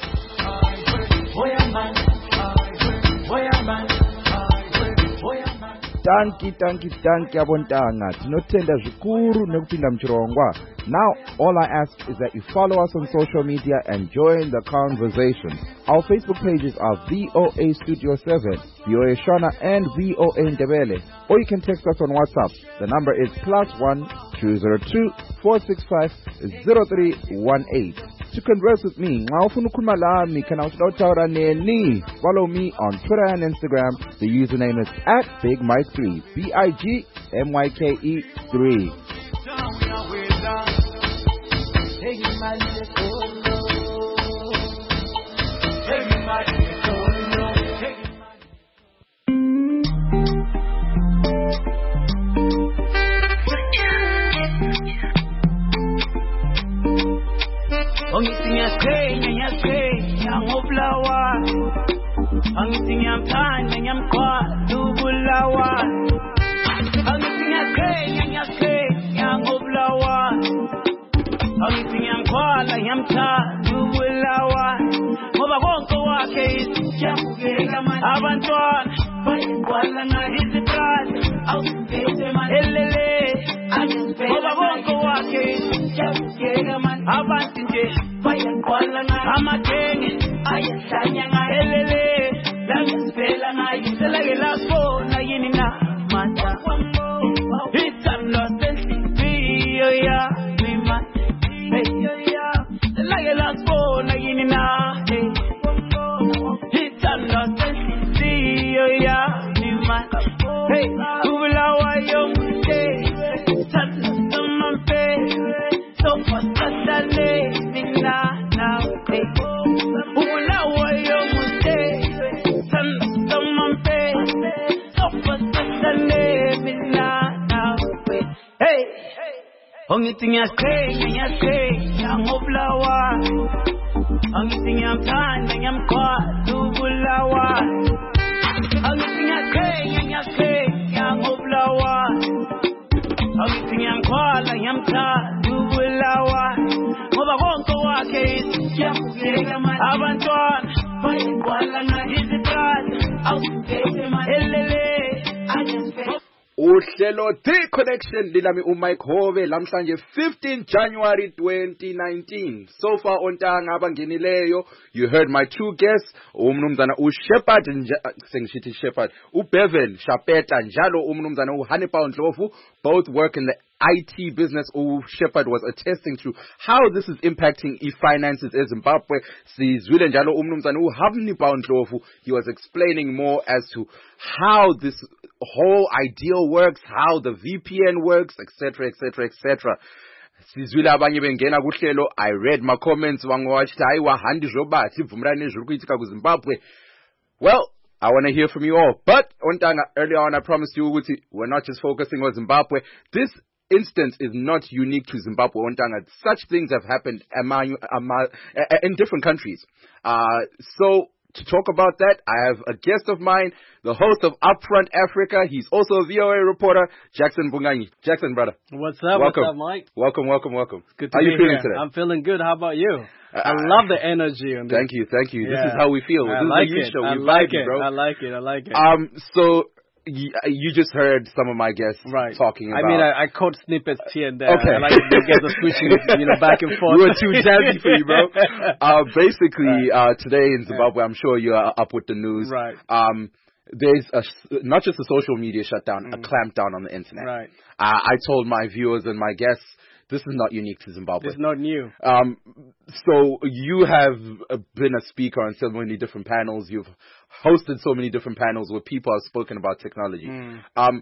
Tanki tanki tanki abontanga tinotenda zvikuru nekupinda mchirongwa. Now all I ask is that you follow us on social media and join the conversation. Our Facebook pages are V O A Studio seven, V O A Shona and V O A Ndebele. Or you can text us on WhatsApp. The number is plus one two zero two four six five zero three one eight. To converse with me, follow me on Twitter and Instagram. The username is at Big Mike three, B I G M Y K E three. Angithi ngiyaqhenya ngiyaqhenya ngobulawa Angithi ngiyamthanda ngiyamqala ubulawa Angithi ngiyaqhenya ngiyaqhenya ngobulawa Angithi ngiyamqala ngiyamthanda ubulawa Ngoba konke wakhe isijabukela abantwana bayiqala ngayiziqala awusiphethe manje elele ngoba konke wakhe isijabukela abantu nje bayakwala ngamathengi ayahlanya ngahelele langisela ngayisela ke lapho na yini na mata ithando senhliziyo ya mima hey ya la ke lapho na yini na ithando senhliziyo ya mima hey ubulawa yomte thando samampe so fast Angithi ngiyaqhenya ngiyaqhenya ngobulawa Angithi ngiyamthanda ngiyam Uhlelo The Connection linami uMike Hove lamhlanje fifteenth January twenty nineteen. So far ontanga abangenileyo, you heard my two guests, umnumzana uShepard sengishithi Shepard, uBevan Shapeta njalo umnumzana uHanipal Ndlovu, both work in the I T business. uShepard was attesting to how this is impacting e-finances in Zimbabwe. Sizwile njalo umnumzana uHanipal Ndlovu, he was explaining more as to how this whole ideal works, how the V P N works, etc, etc, etc. Sizwile abanye bengena kuhlelo. I read my comments wangowathi hayi wahandi zobathi ivumrani ezulu kuyitika ku Zimbabwe. Well, I want to hear from you all. But ontanga, earlier on I promised you ukuthi we're not just focusing on Zimbabwe. This instance is not unique to Zimbabwe. Ontanga, such things have happened among, among, in different countries. Uh, so to talk about that, I have a guest of mine, the host of Upfront Africa. He's also a V O A reporter, Jackson Bunganyi. Jackson, brother. What's up? Welcome. What's up, Mike? Welcome, welcome, welcome. Good to how be you feeling here. today? I'm feeling good. How about you? Uh, I love the energy on this. Thank you, thank you. Yeah. This is how we feel. I this like is a it. show. I We like vibe, it, bro. I like it. I like it. Um, so you, you just heard some of my guests right. talking about. I mean, I, I caught snippets here and there. Okay. I like you guys are switching, you know, back and forth. We were too jazzy for you, bro. Uh, basically, right. uh, today in Zimbabwe, I'm sure you're up with the news. Right. Um, there's a, not just a social media shutdown, mm. a clampdown on the internet. Right. Uh, I told my viewers and my guests, this is not unique to Zimbabwe. It's not new. Um, so you have been a speaker on so many different panels. You've hosted so many different panels where people have spoken about technology. Mm. Um,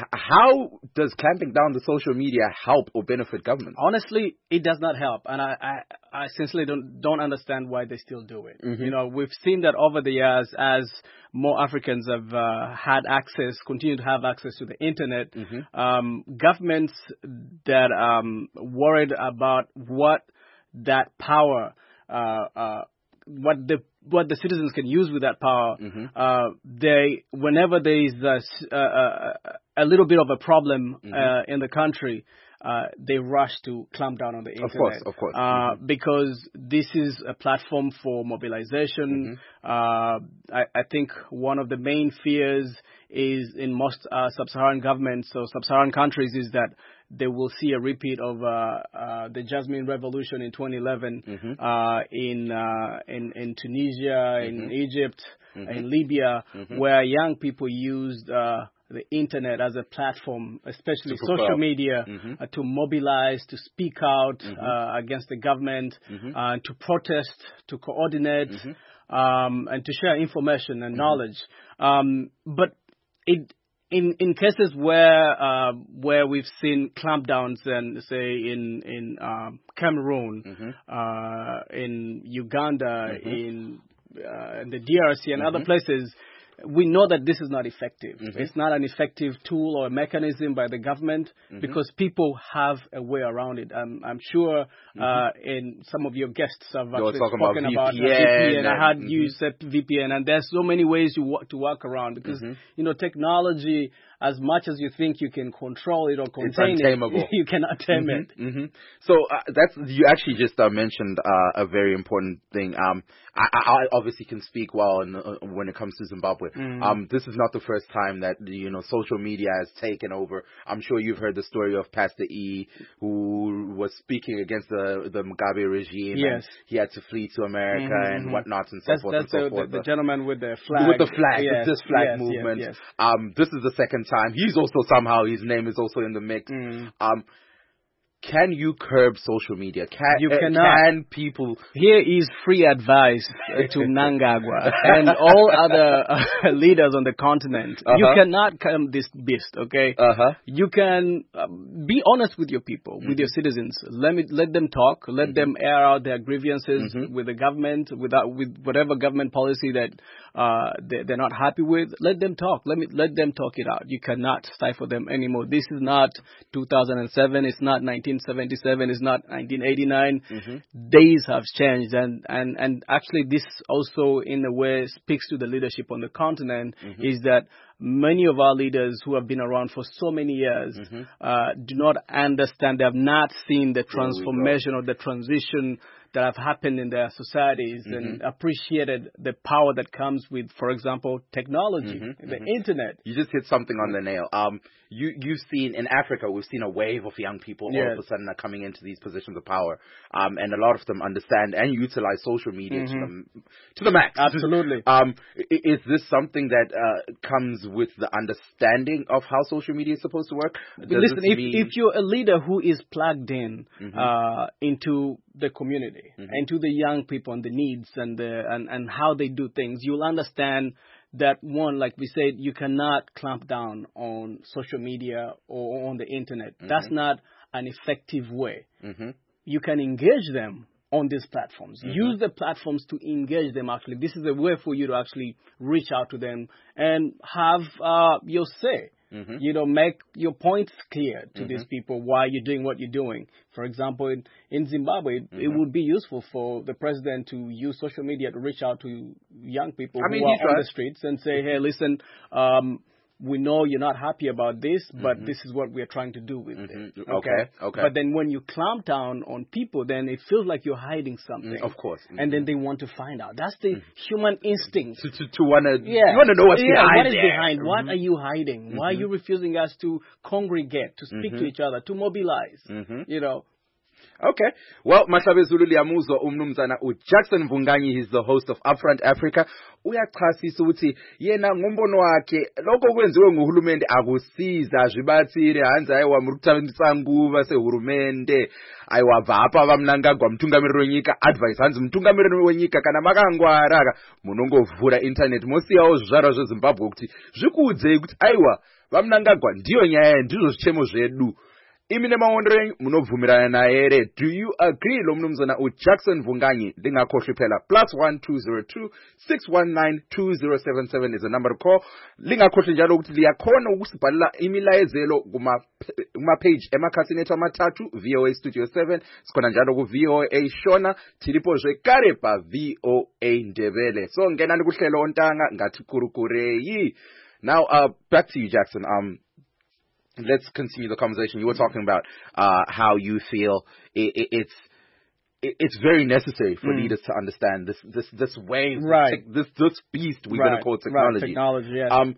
how does clamping down the social media help or benefit government? Honestly, it does not help, and I, I, I sincerely don't don't understand why they still do it. Mm-hmm. You know, we've seen that over the years as more Africans have uh, had access, continue to have access to the internet. Mm-hmm. Um, governments that um, worried about what that power, uh, uh, what the what the citizens can use with that power, mm-hmm. uh, they whenever there is a, a, a little bit of a problem mm-hmm. uh, in the country, uh, they rush to clamp down on the internet. Of course, of course. Uh, mm-hmm. Because this is a platform for mobilization. Mm-hmm. Uh, I, I think one of the main fears is in most uh, sub-Saharan governments, so sub-Saharan countries, is that they will see a repeat of uh, uh, the Jasmine Revolution in twenty eleven mm-hmm. uh, in, uh, in in Tunisia, mm-hmm. in Egypt, mm-hmm. in Libya, mm-hmm. where young people used uh, the internet as a platform, especially social media, mm-hmm. uh, to mobilize, to speak out mm-hmm. uh, against the government, mm-hmm. uh, to protest, to coordinate, mm-hmm. um, and to share information and mm-hmm. knowledge. Um, but it In in cases where uh, where we've seen clampdowns, and say in in um, Cameroon, mm-hmm. uh, in Uganda, mm-hmm. in, uh, in the D R C and mm-hmm. other places, we know that this is not effective. Mm-hmm. It's not an effective tool or a mechanism by the government mm-hmm. because people have a way around it. I'm, I'm sure mm-hmm. uh, in some of your guests have actually spoken about, about V P N. And I had mm-hmm. you said V P N, and there's so many ways you work, to work around because mm-hmm. you know technology. As much as you think you can control it or contain it, you cannot tame mm-hmm, it. Mm-hmm. So uh, that's you actually just uh, mentioned uh, a very important thing. Um, I, I obviously can speak well in, uh, when it comes to Zimbabwe. Mm-hmm. Um, this is not the first time that you know social media has taken over. I'm sure you've heard the story of Pastor E, who was speaking against the the Mugabe regime. Yes, and he had to flee to America mm-hmm. and whatnot and so that's, forth that's and so the, forth. The, the gentleman with the flag, with the flag, yes, this flag yes, movement. Yes, yes. Um, this is the second time. He's also somehow, his name is also in the mix. Mm. Um, can you curb social media? Can, you uh, cannot. Can people... Here is free advice to Mnangagwa and all other uh, leaders on the continent. Uh-huh. You cannot calm this beast, okay? Uh-huh. You can uh, be honest with your people, mm-hmm. with your citizens. Let me let them talk. Let mm-hmm. them air out their grievances mm-hmm. with the government, without, with whatever government policy that uh, they, they're not happy with. Let them talk. Let me let them talk it out. You cannot stifle them anymore. This is not two thousand seven. It's not nineteen nineteen seventy-seven, it's not nineteen eighty-nine. Mm-hmm. Days have changed, and, and, and actually this also in a way speaks to the leadership on the continent, mm-hmm. is that many of our leaders who have been around for so many years mm-hmm. uh, do not understand, they have not seen the transformation or the transition that have happened in their societies, mm-hmm. and appreciated the power that comes with, for example, technology, mm-hmm. the mm-hmm. internet. You just hit something on the nail. Um, you, you've seen, in Africa, we've seen a wave of young people yes. all of a sudden are coming into these positions of power. Um, and a lot of them understand and utilize social media mm-hmm. to, the, to the max. Absolutely. um, is this something that uh, comes with the understanding of how social media is supposed to work? Does Listen, if, mean... if you're a leader who is plugged in mm-hmm. uh, into the community, mm-hmm. and to the young people and the needs and the and, and how they do things, you'll understand that, one, like we said, you cannot clamp down on social media or on the internet. Mm-hmm. That's not an effective way. Mm-hmm. You can engage them on these platforms. Mm-hmm. Use the platforms to engage them, actually. This is a way for you to actually reach out to them and have uh, your say. Mm-hmm. You know, make your points clear to mm-hmm. these people why you're doing what you're doing. For example, in, in Zimbabwe, mm-hmm. it would be useful for the president to use social media to reach out to young people I mean, who are on the streets and say, hey, listen, um, we know you're not happy about this, but mm-hmm. this is what we're trying to do with mm-hmm. it. Okay? okay, okay. But then when you clamp down on people, then it feels like you're hiding something. Mm, of course. Mm-hmm. And then they want to find out. That's the mm-hmm. human instinct. To, to, to want to yeah. you want to know what's yeah, behind what is there. behind? Mm-hmm. What are you hiding? Mm-hmm. Why are you refusing us to congregate, to speak mm-hmm. to each other, to mobilize? Mm-hmm. You know. Okay. Well, Mahlabezulu liyamuzwa umnumzana uJackson Mvunganyi, he's the host of Upfront Africa. Uyachasisa ukuthi yena ngombono wakhe lokho kwenziwe nguhulumende akusiza zvibatsire hanzi aiwa murutambisa nguva sehurumende aiwa vapa vamnangagwa mutungamiriri wenyika advice hanzi mutungamiriri wenyika kana makangwara munongovhura internet mosiyawo zvizvarwa zveZimbabwe kuti zvikuudzei kuti aiwa vamnangagwa ndiyo nyaya ndizvo zvichemo zvedu. Imi nemaondero enyu munobvumirana naye ere? Do you agree lo mnumzana uJackson Mvunganyi? Lingakhohlwi phela plus one two zero two six one nine two zero seven seven is the number to call. Lingakhohlwi njalo ukuthi liyakhona ukusibhalela imilayezelo kuma kuma page emakhasini ethu amathathu V O A Studio seven, sikhona njalo ku V O A Shona, tilipo zvekare pa V O A Ndebele. So ngenani kuhlelo ontanga ngathi kurukureyi. Now uh back to you, Jackson. Um Let's continue the conversation. You were talking about uh, how you feel it, it, it's it, it's very necessary for mm. leaders to understand this this this wave, right. this this beast we're right. going to call technology. Right. Technology, yes. Um,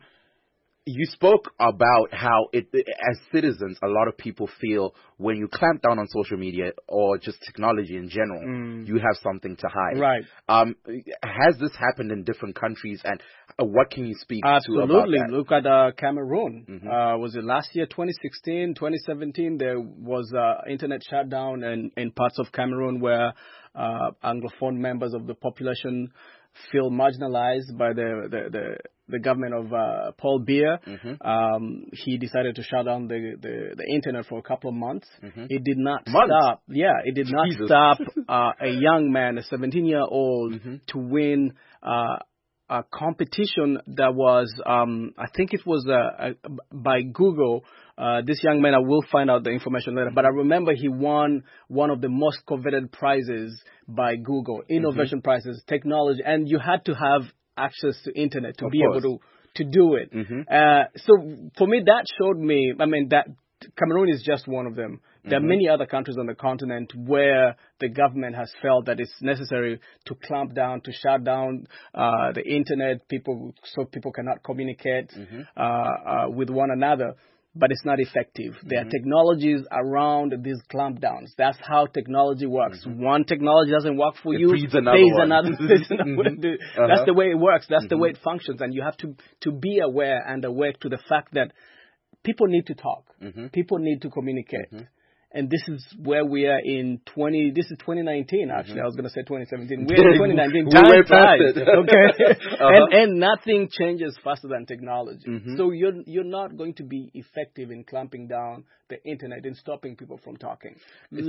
you spoke about how, it, as citizens, a lot of people feel when you clamp down on social media or just technology in general, mm. you have something to hide. Right. Um, has this happened in different countries, and uh, what can you speak Absolutely. to about that? Look at uh, Cameroon. Mm-hmm. Uh, was it last year, twenty sixteen, twenty seventeen? There was uh, internet shutdown in, in parts of Cameroon where uh, Anglophone members of the population feel marginalized by the the, the, the government of uh, Paul Biya. Mm-hmm. Um, he decided to shut down the, the, the internet for a couple of months. Mm-hmm. It did not months? stop. Yeah, it did not Jesus. stop uh, a young man, a seventeen-year-old, mm-hmm. to win uh, a competition that was, um, I think it was uh, uh, by Google. Uh, this young man, I will find out the information later, but I remember he won one of the most coveted prizes by Google, innovation mm-hmm. prizes, technology, and you had to have access to internet to of be course. able to, to do it. Mm-hmm. Uh, so for me, that showed me, I mean, that Cameroon is just one of them. There mm-hmm. are many other countries on the continent where the government has felt that it's necessary to clamp down, to shut down uh, the internet, people so people cannot communicate mm-hmm. uh, uh, with one another. But it's not effective. Mm-hmm. There are technologies around these clampdowns. That's how technology works. Mm-hmm. One technology doesn't work for it you. Another there's one. another. There's another mm-hmm. uh-huh. That's the way it works. That's mm-hmm. the way it functions. And you have to, to be aware and awake to the fact that people need to talk. Mm-hmm. People need to communicate. Mm-hmm. And this is where we are in twenty. This is twenty nineteen. Actually, mm-hmm. I was going to say twenty seventeen. We're in twenty nineteen. Time flies. Okay, uh-huh. and and nothing changes faster than technology. Mm-hmm. So you're you're not going to be effective in clamping down the internet and stopping people from talking. Let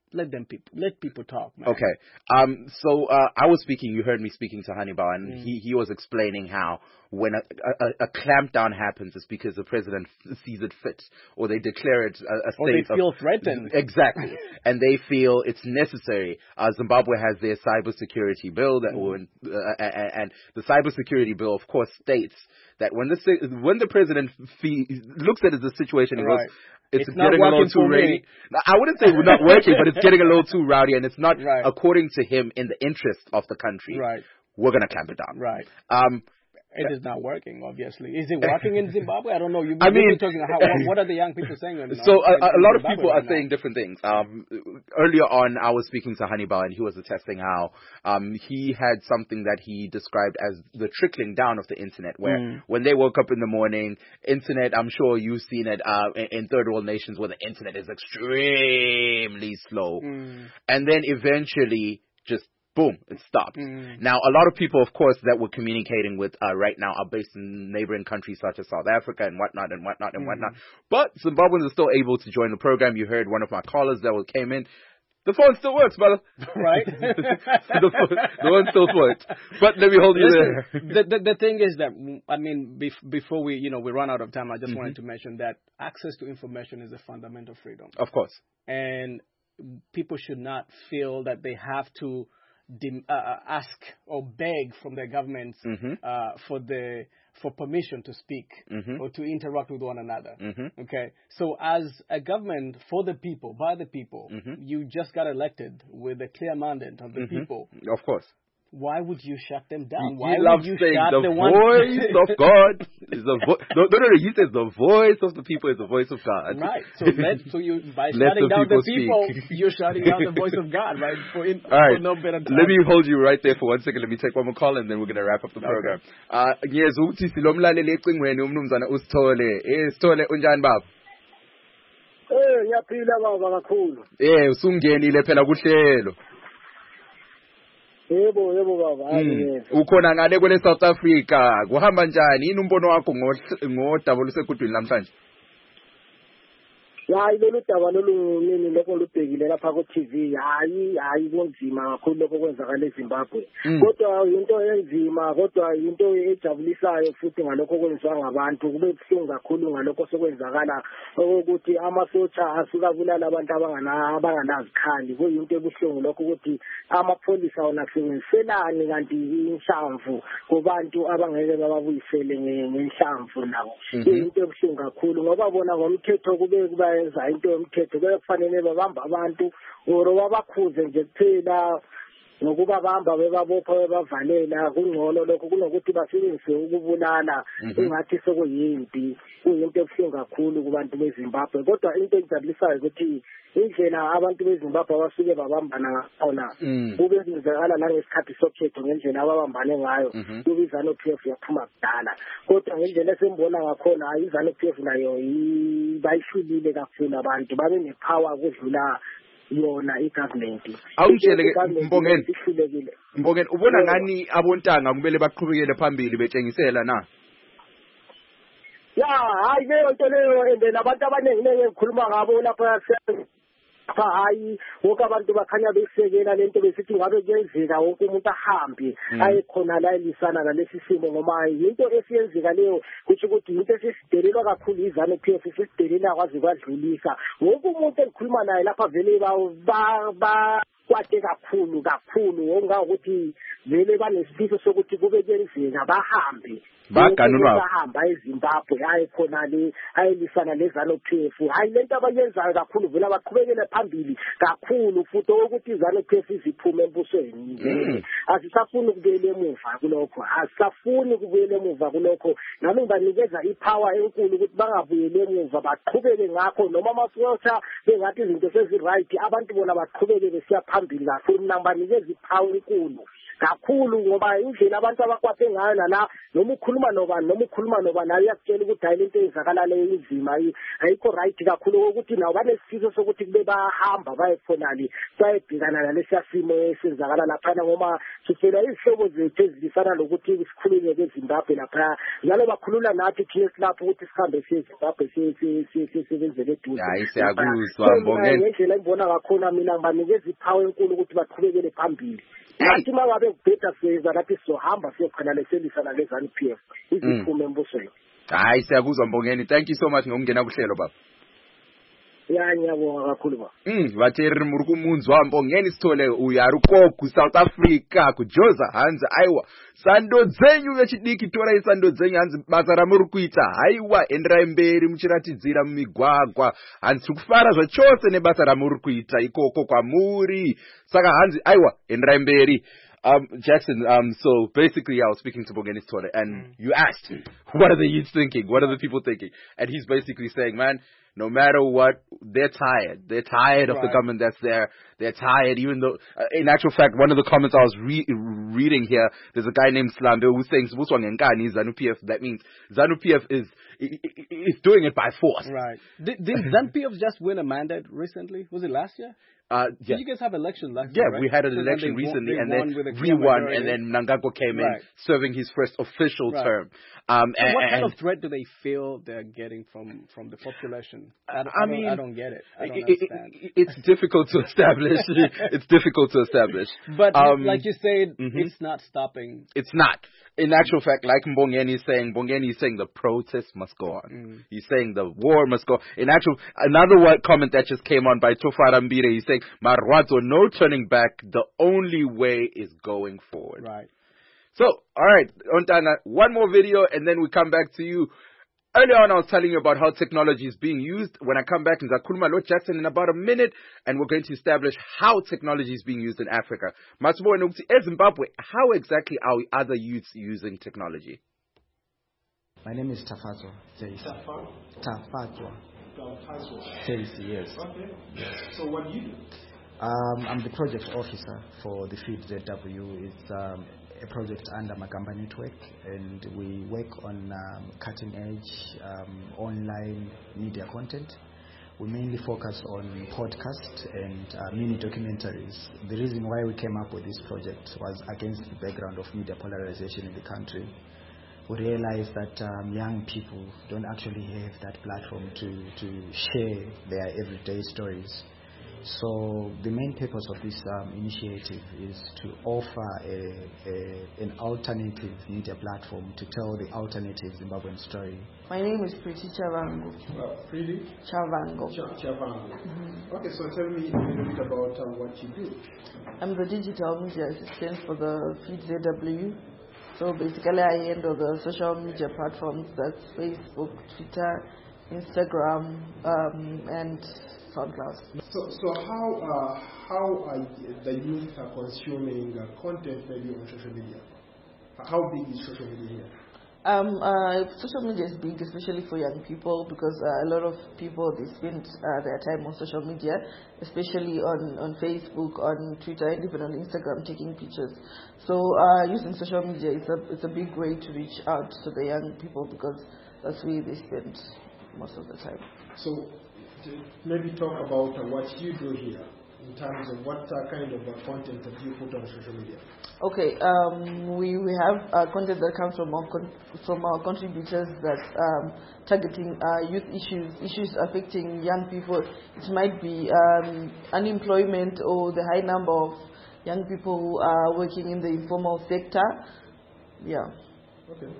let them people let people talk, man. Okay. Um. So uh, I was speaking. You heard me speaking to Hannibal, and mm. he he was explaining how when a, a, a clampdown happens, it's because the president sees it fit, or they declare it a, a state or they feel of, threatened. Exactly, and they feel it's necessary. Uh, Zimbabwe has their cybersecurity bill that mm. will, uh, and, and the cybersecurity bill, of course, states that when the when the president fee, looks at the situation and right. goes, it's, it's getting a little too rowdy. I wouldn't say we're not working, but it's getting a little too rowdy, and it's not, right. according to him, in the interest of the country. Right. We're going to clamp it down. Right. Um, it is not working, obviously. Is it working in Zimbabwe? I don't know. You've I been mean, talking about how, what are the young people saying? In, so a, in, a lot of Zimbabwe people right are now? saying different things. Um, earlier on, I was speaking to Hannibal, and he was attesting how um, he had something that he described as the trickling down of the internet, where mm. when they woke up in the morning, internet, I'm sure you've seen it uh, in, in third world nations where the internet is extremely slow. Mm. And then eventually just boom, it stopped. Mm. Now, a lot of people, of course, that we're communicating with uh, right now are based in neighboring countries such as South Africa and whatnot and whatnot and mm. whatnot. But Zimbabweans are still able to join the program. You heard one of my callers that came in. The phone still works, brother. Right? the, phone, the phone still works. But let me hold you Listen, there. the, the, the thing is that, I mean, bef- before we, you know, we run out of time, I just mm-hmm. wanted to mention that access to information is a fundamental freedom. Of course. And people should not feel that they have to Dem- uh, ask or beg from their governments mm-hmm. uh, for the for permission to speak mm-hmm. or to interact with one another. Mm-hmm. Okay, so as a government for the people, by the people, mm-hmm. you just got elected with a clear mandate of the mm-hmm. people. Of course. Why would you shut them down? He, Why he would loves you saying shut the, the one voice of God is the voice. No, no, no, no. He says the voice of the people is the voice of God. Right. So let so you by let shutting the down people the people, speak. you're shutting down the voice of God, right? For, in, All right. for no better time. Let me hold you right there for one second. Let me take one more call and then we're gonna wrap up the program. Uh, yes, uthi silomlaleli ecingweni umnumzana uSithole. Eh, Sithole unjani baba? Eh, ngiyaphila baba kakhulu. Eh, usungenile phela kuhlelo. Yebo yebo baba hayi ukhona ngale kwele South Africa kuhamba njani yini umbono wakho ngodaba lusegudwini namhlanje? hayi lolu daba lolu nini lokho lubhekile lapha ku T V hayi hayi kunzima kakhulu lokho kwenzakala eZimbabwe kodwa into enzima kodwa into ejabulisayo futhi ngalokho kwenziwa ngabantu kube buhlungu kakhulu ngalokho sokwenzakala ukuthi amasotsha asuka bulala abantu abangana abanganazikhali kuyinto ebuhlungu lokho ukuthi amapholisa wona kusebenziselani kanti inhlamvu kubantu abangeke bababuyisele ngenhlamvu nawo into ebuhlungu kakhulu ngoba bona ngomthetho kube kuba yenza into yomthetho kufanele babamba abantu oro babakhuze nje kuphela ngokuba bamba bebabopha bebavalela kungcono lokho kunokuthi basebenzise ukubulala engathi sekuyimpi kuyinto ebuhlungu kakhulu kubantu beZimbabwe kodwa into ejabulisayo ukuthi indlela abantu beZimbabwe abasuke babambana ngakhona kube kwenzakala la ngesikhathi sokhetho ngendlela ababambane ngayo kube izanu P F yaphuma kudala kodwa ngendlela esembona ngakhona izanu P F nayo bayishulile kakhulu abantu babe nepower kudlula yona igovernment awutshele Mbongeni Mbongeni ubona ngani abontanga kumele baqhubekele phambili betshengisela na ya hayi leyo nto leyo ende nabantu abaningi nenge ngikhuluma ngabo lapha apha hayi wonke abantu bakhanya besekela lento besithi ngabe kuyenzeka wonke umuntu ahambe aye khona la elisana ngalesi simo ngoma into esiyenzeka leyo kuthi ukuthi into esisidelelwa kakhulu izane P F sisidelela kwazi kwadlulisa wonke umuntu engikhuluma naye lapha vele ba ba kwate kakhulu kakhulu ongakuthi vele banesifiso sokuthi kube kuyenzeka bahambe baganulwa bahamba eZimbabwe hayi khona le ayelisana lezano P F hayi lento abayenzayo kakhulu vele abaqhubekele phambili kakhulu futhi ukuthi izano P F iziphume embusweni asisafuni ukubuyela emuva kulokho asisafuni ukubuyela emuva kulokho nami ngibanikeza ipower enkulu ukuthi bangabuyele emuva baqhubeke ngakho noma amasotsha bengathi izinto sezi right abantu bona baqhubeke besiya phambili kakhulu ngibanikeza ipower enkulu kakhulu ngoba indlela abantu abakwaphe ngayo nala noma ukhuluma nobani noma ukhuluma nobani ayakutshela ukuthi hayi lento ezakala leyo inzima ayikho right kakhulu ukuthi nawo banesifiso sokuthi kube bahamba baye khonali bayebhekana nalesiya simo esenzakala laphana ngoba sifela izihlobo zethu ezifana lokuthi sikhulume kweZimbabwe lapha njalo bakhulula nathi thina silapho ukuthi sihambe siyeZimbabwe sisebenzele eduze hayi siyakuzwa mbongeni ngendlela engibona ngakhona mina ngibanikeza iphawu enkulu ukuthi baqhubekele phambili nathi uma ngabe kubheda siyeza nathi sizohamba siyokhona leselisa nale ZANU P F iziphume embusweni hayi siyakuzwa mbongeni thank you so much ngokungena kuhlelo baba ya ngiyabonga kakhulu ba mm vateri muri kumunzwa mbongeni sithole uyari ku South Africa kuJoza Hansi aiwa sando dzenyu vechidiki tora isando dzenyu hanzi basa ramuri kuita haiwa endrai mberi muchiratidzira mumigwagwa hanzi tiri kufara zvachose nebasa ramuri kuita ikoko kwamuri saka hanzi aiwa endrai mberi. Um, Jackson, um, so basically I was speaking to Mbongeni Sithole and mm. you asked, what are the youth thinking? What are the people thinking? And he's basically saying, man, no matter what, they're tired. They're tired of right. the government that's there. They're tired, even though, uh, in actual fact, one of the comments I was re- reading here, there's a guy named Slambe who's saying, ZANU P F, that means ZANU P F is, is doing it by force. Right. Did, did ZANU P F just win a mandate recently? Was it last year? Uh, yeah. Did you guys have elections last yeah, year, right? we had an so election recently won, and then re-won, and then Mnangagwa came right. in serving his first official right. term. Um, so and, what kind and of threat do they feel they're getting from, from the population? I, I, I mean, don't, I don't get it. I don't it, understand. It, it's difficult to establish. It's difficult to establish. But um, like you said, mm-hmm. it's not stopping. It's not. In actual fact, like Mbongeni is saying, Mbongeni is saying the protest must go on. Mm. He's saying the war must go. In actual, another word, comment that just came on by Tofara Mbire, he's saying, Marwato, no turning back. The only way is going forward. Right. So, all right, Ontana, one more video, and then we come back to you. Earlier on, I was telling you about how technology is being used. When I come back in Zakuluma Lo Jackson in about a minute, and we're going to establish how technology is being used in Africa. Masubo and Zimbabwe, how exactly are other youths using technology? My name is Tafazo Jace. Tafazo. Tafazo. Jace, yes. Okay. Yes. So what do you do? Um, I'm the project officer for the Feed Z W. It's um, a project under Magamba Network, and we work on um, cutting edge um, online media content. We mainly focus on podcasts and uh, mini documentaries. The reason why we came up with this project was against the background of media polarization in the country. We realized that um, young people don't actually have that platform to, to share their everyday stories. So the main purpose of this um, initiative is to offer a, a, an alternative media platform to tell the alternative Zimbabwean story. My name is Priti Chavango. Uh, Priti? Chavango. Ch- Chavango. Mm-hmm. Okay, so tell me a little bit about uh, what you do. I'm the digital media assistant for the Feed Z W. So basically I handle the social media platforms, that's Facebook, Twitter, Instagram, um, and SoundCloud. So, so how uh, how are the youth are consuming uh, content maybe on social media? How big is social media here? Um, uh, social media is big, especially for young people, because uh, a lot of people, they spend uh, their time on social media, especially on, on Facebook, on Twitter, and even on Instagram, taking pictures. So uh, using social media is a, it's a big way to reach out to the young people, because that's where they spend most of the time. So maybe talk about uh, what you do here in terms of what uh, kind of uh, content that you put on social media. Okay, um, we, we have uh, content that comes from our, con- from our contributors that's um, targeting uh, youth issues, issues affecting young people. It might be um, unemployment or the high number of young people who are working in the informal sector. Yeah. Okay.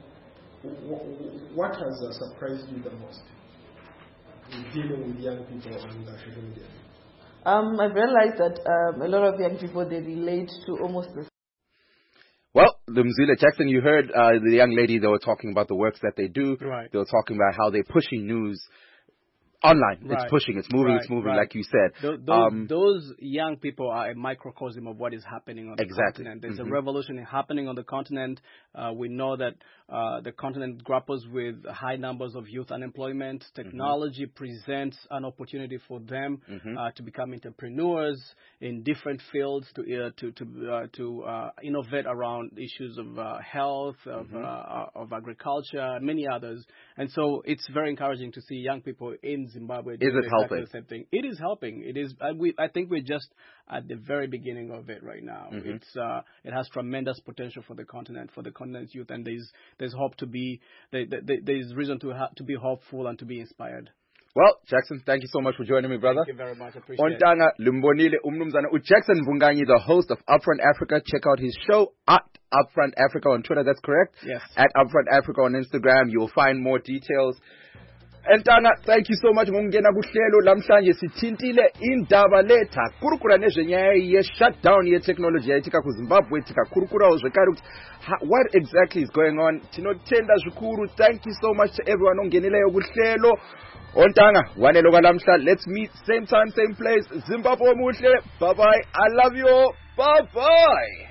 W- what has uh, surprised you the most in dealing with young people on uh, social media? Um, I've realized that um, a lot of young people, they relate to almost the Well, the Mzila Jackson, you heard uh, the young lady, they were talking about the works that they do. Right. They were talking about how they're pushing news online. Right. It's pushing, it's moving, right. it's moving, right. like you said. Those, those, um, those young people are a microcosm of what is happening on the exactly. continent. There's mm-hmm. a revolution happening on the continent. Uh, we know that uh, the continent grapples with high numbers of youth unemployment. Technology mm-hmm. presents an opportunity for them mm-hmm. uh, to become entrepreneurs in different fields, to uh, to to uh, to uh, innovate around issues of uh, health, of mm-hmm. uh, of agriculture, many others. And so it's very encouraging to see young people in Zimbabwe doing is it exactly helping? the same thing. It is helping. It is. I, we, I think we're just at the very beginning of it right now. Mm-hmm. It's uh, it has tremendous potential for the continent, for the continent's youth, and there's there's hope to be there, there, there's reason to ha- to be hopeful and to be inspired. Well, Jackson, thank you so much for joining me, brother. Thank you very much. I appreciate Ontanga Lumbonile Umnumzana Jackson Vunganyi, the host of Upfront Africa. Check out his show at Upfront Africa on Twitter. That's correct. Yes. At Upfront Africa on Instagram. You'll find more details. Entanga, thank you so much. Ngongena kuhlelo lamhlanje sithintile indaba letha kurukura nezvenyaya ye shutdown ye technology yayitika ku Zimbabwe tikakurukurawo zvekare kuti what exactly is going on. Tinotenda zvikuru. Thank you so much to everyone ongeneleyo kuhlelo. Ontanga wanelo kwalamhla. Let's meet same time same place. Zimbabwe muhle. Bye bye. I love you all. Bye bye.